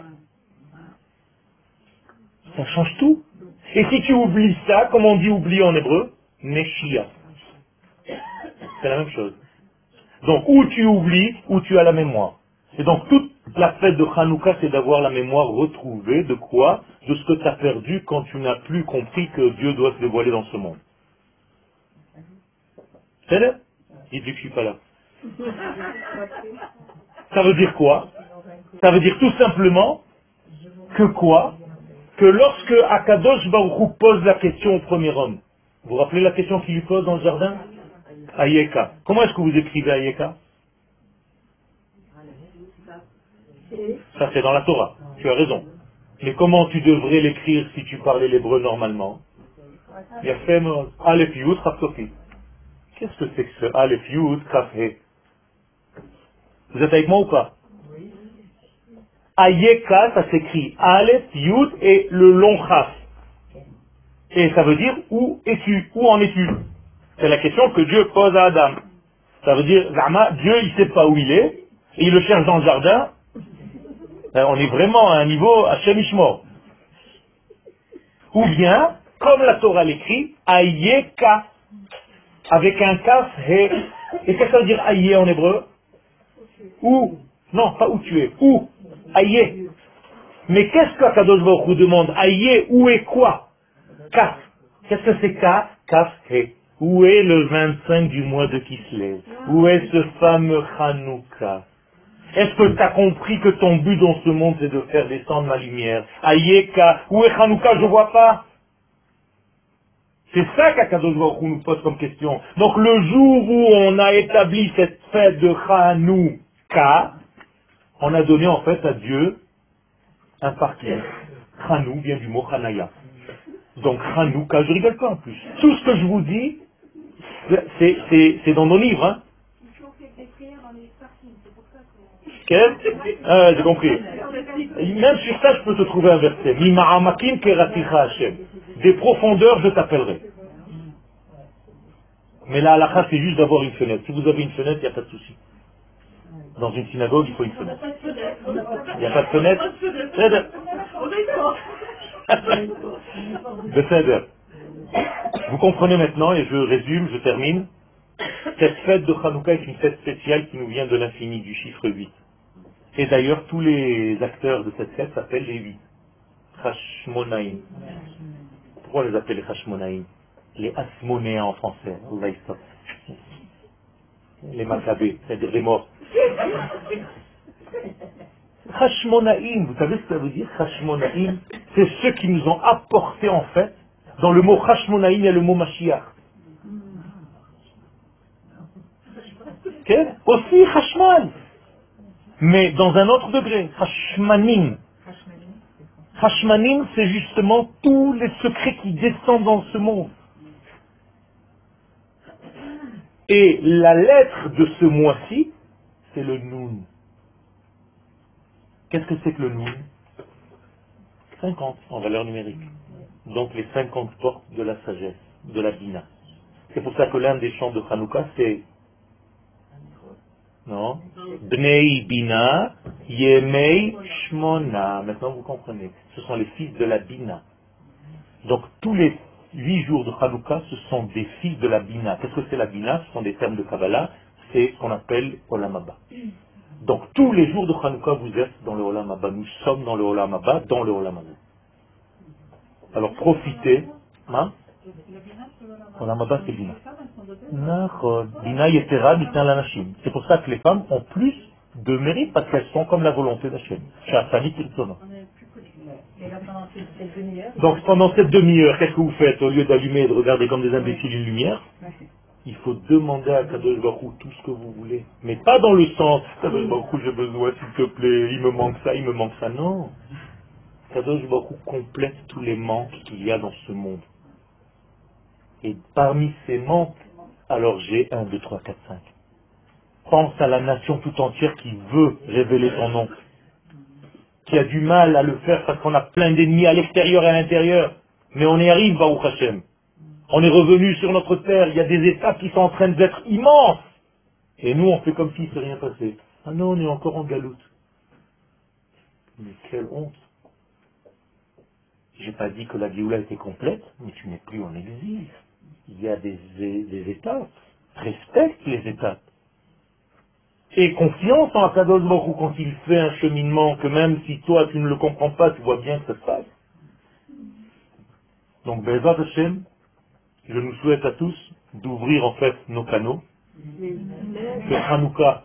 Ça change tout. Et si tu oublies ça, comme on dit oublier en hébreu, neshia. C'est la même chose. Donc, ou tu oublies, ou tu as la mémoire. Et donc, toute la fête de Hanouka, c'est d'avoir la mémoire retrouvée de quoi? De ce que tu as perdu quand tu n'as plus compris que Dieu doit se dévoiler dans ce monde. C'est là? Il dit que je suis pas là. Ça veut dire quoi? Ça veut dire tout simplement que quoi? Que lorsque Akadosh Baruch Hu pose la question au premier homme, vous vous rappelez la question qu'il lui pose dans le jardin? Ayeka. Comment est-ce que vous écrivez Ayeka? Ça c'est dans la Torah, tu as raison. Mais comment tu devrais l'écrire si tu parlais l'hébreu normalement? Yafem Aleph Yud Chaf Sofi. Qu'est-ce que c'est que ce Aleph Yud Chaf He? Vous êtes avec moi ou pas? Ayeka, ça s'écrit Aleph Yud et le long Chaf. Et ça veut dire où es-tu? Où en es-tu? C'est la question que Dieu pose à Adam. Ça veut dire, Zama, Dieu il sait pas où il est, et il le cherche dans le jardin. On est vraiment à un niveau Hashem Ishmor. Ou bien, comme la Torah l'écrit, Ayeka, avec un kaf, he. Et qu'est-ce que ça veut dire Aye en hébreu? Où? Non, pas où tu es. Où? Aye. Mais qu'est-ce que Kadosh Baruch Hu demande? Aye, où est quoi? Kaf. Qu'est-ce que c'est kaf? Kaf, he. Où est le 25 du mois de Kislev? Où est ce fameux Hanouka? Est-ce que tu as compris que ton but dans ce monde, c'est de faire descendre ma lumière? Ayeka, où est Hanouka, je vois pas. C'est ça qu'Akadosh Baruch Hu nous pose comme question. Donc le jour où on a établi cette fête de Hanouka, on a donné en fait à Dieu un parking. Hanou vient du mot Hanaya. Donc Hanouka, je rigole pas en plus. Tout ce que je vous dis, c'est dans nos livres. Hein. Quel j'ai compris. Même sur ça, je peux te trouver un verset. Mima'amakim keraticha Hashem. Des profondeurs, je t'appellerai. Mais la halakha, c'est juste d'avoir une fenêtre. Si vous avez une fenêtre, il n'y a pas de souci. Dans une synagogue, il faut une fenêtre. Il n'y a pas de fenêtre. Beseder. Vous comprenez maintenant, et je résume, je termine. Cette fête de Hanouka est une fête spéciale qui nous vient de l'infini, du chiffre 8. Et d'ailleurs, tous les acteurs de cette fête s'appellent les 8. Hashmonaïm. Pourquoi on les appelle les Hashmonaïm? Les Asmonéens en français. Les Maccabées, c'est-à-dire les morts. Hashmonaïm, vous savez ce que ça veut dire, Hashmonaïm? C'est ceux qui nous ont apporté en fait. Dans le mot Hashmonaïm, il y a le mot Mashiach. Okay? Aussi Hashman. Mais dans un autre degré, Hashmanim. Hashmanim, c'est justement tous les secrets qui descendent dans ce monde. Et la lettre de ce mois-ci, c'est le Noun. Qu'est-ce que c'est que le Noun? 50 en valeur numérique. Donc les 50 portes de la sagesse, de la Bina. C'est pour ça que l'un des chants de Hanouka, c'est non, Bnei Bina, Yemei Shmona. Maintenant vous comprenez. Ce sont les fils de la Bina. Donc tous les 8 jours de Hanouka, ce sont des fils de la Bina. Qu'est-ce que c'est la Bina? Ce sont des termes de Kabbalah. C'est ce qu'on appelle Olam Haba. Donc tous les jours de Hanouka, vous êtes dans le Olam Haba. Nous sommes dans le Olam Haba, dans le Olam Haba. Alors profitez. Hein? Olam Haba, c'est Bina. Bina Yetera Mitna Lanashim. C'est pour ça que les femmes ont plus de mérite parce qu'elles sont comme la volonté d'Hachem. Sha'asani Kirtsono. Donc pendant cette demi-heure, qu'est-ce que vous faites? Au lieu d'allumer et de regarder comme des imbéciles une lumière, il faut demander à Kadosh Baruch Hu tout ce que vous voulez. Mais pas dans le sens, Kadosh Baruch Hu, j'ai besoin, s'il te plaît, il me manque ça, il me manque ça. Non. Kadosh Baruch Hu complète tous les manques qu'il y a dans ce monde. Et parmi ces manques, alors j'ai 1, 2, 3, 4, 5. Pense à la nation tout entière qui veut révéler ton nom, qui a du mal à le faire parce qu'on a plein d'ennemis à l'extérieur et à l'intérieur. Mais on y arrive, Baruch Hashem. On est revenu sur notre terre, il y a des étapes qui sont en train d'être immenses. Et nous, on fait comme s'il ne s'est rien passé. Ah non, on est encore en galoute. Mais quelle honte. J'ai pas dit que la Géoula était complète, mais tu n'es plus en exil. Il y a des étapes. Respecte les étapes. Et confiance en Akadosh Baruch Hu quand il fait un cheminement, que même si toi tu ne le comprends pas, tu vois bien que ça se passe. Donc, Be'ezrat Hashem, je nous souhaite à tous d'ouvrir en fait nos canaux, que Hanouka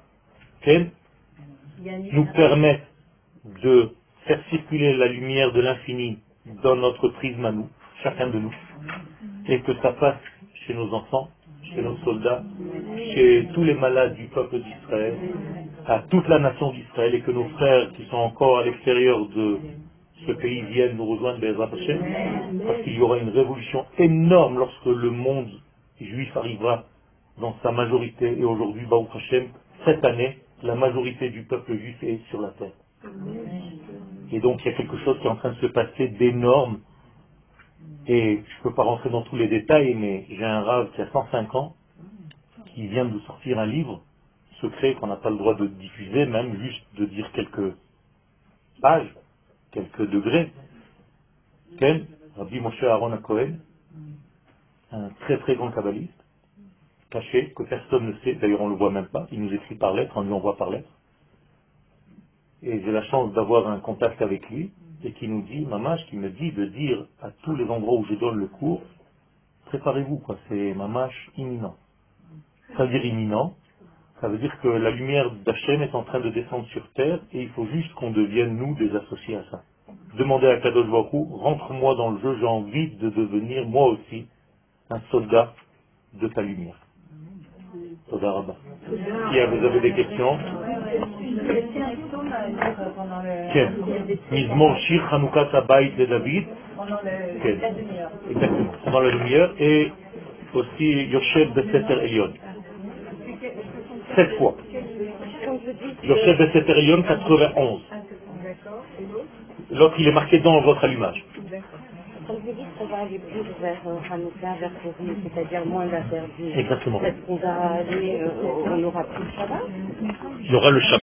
nous permette de faire circuler la lumière de l'infini dans notre prisme à nous, chacun de nous, et que ça passe chez nos enfants, chez nos soldats, chez tous les malades du peuple d'Israël, à toute la nation d'Israël, et que nos frères qui sont encore à l'extérieur de ce pays viennent nous rejoindre, Be'ezrat Hashem, parce qu'il y aura une révolution énorme lorsque le monde juif arrivera dans sa majorité, et aujourd'hui, Baruch Hashem, cette année, la majorité du peuple juif est sur la terre. Et donc il y a quelque chose qui est en train de se passer d'énorme, et je ne peux pas rentrer dans tous les détails, mais j'ai un rave qui a 105 ans, qui vient de sortir un livre secret qu'on n'a pas le droit de diffuser, même juste de dire quelques pages, quelques degrés. Ken, Rabbi Moshe Aaron HaKohen, un très très grand kabbaliste, caché, que personne ne sait, d'ailleurs on ne le voit même pas, il nous écrit par lettre, on lui envoie par lettre. Et j'ai la chance d'avoir un contact avec lui, et qui nous dit, Mamash, qui me dit de dire à tous les endroits où je donne le cours, préparez-vous, quoi, c'est Mamash imminent. Ça veut dire imminent, Ça veut dire que la lumière d'Hachem est en train de descendre sur terre et il faut juste qu'on devienne, nous, des associés à ça. Demandez à Kadosh Baruch Hu, rentre-moi dans le jeu, j'ai envie de devenir, moi aussi, un soldat de ta lumière. Toda Rabba. Vous avez des questions? Ken. Mizmor Shir Chanukah Habayit de David. Ken. Exactement. Pendant la lumière et aussi Yoshev Besefer Elion. 7 fois. Yoshev Besefer Elion 91. L'autre il est marqué dans votre allumage.
Comme vous dites qu'on va aller plus vers Hanouka, vers Purim, c'est-à-dire moins d'interdits.
Exactement.
Est-ce qu'on va aller, on aura plus de Shabbat?
Il y aura le Shabbat.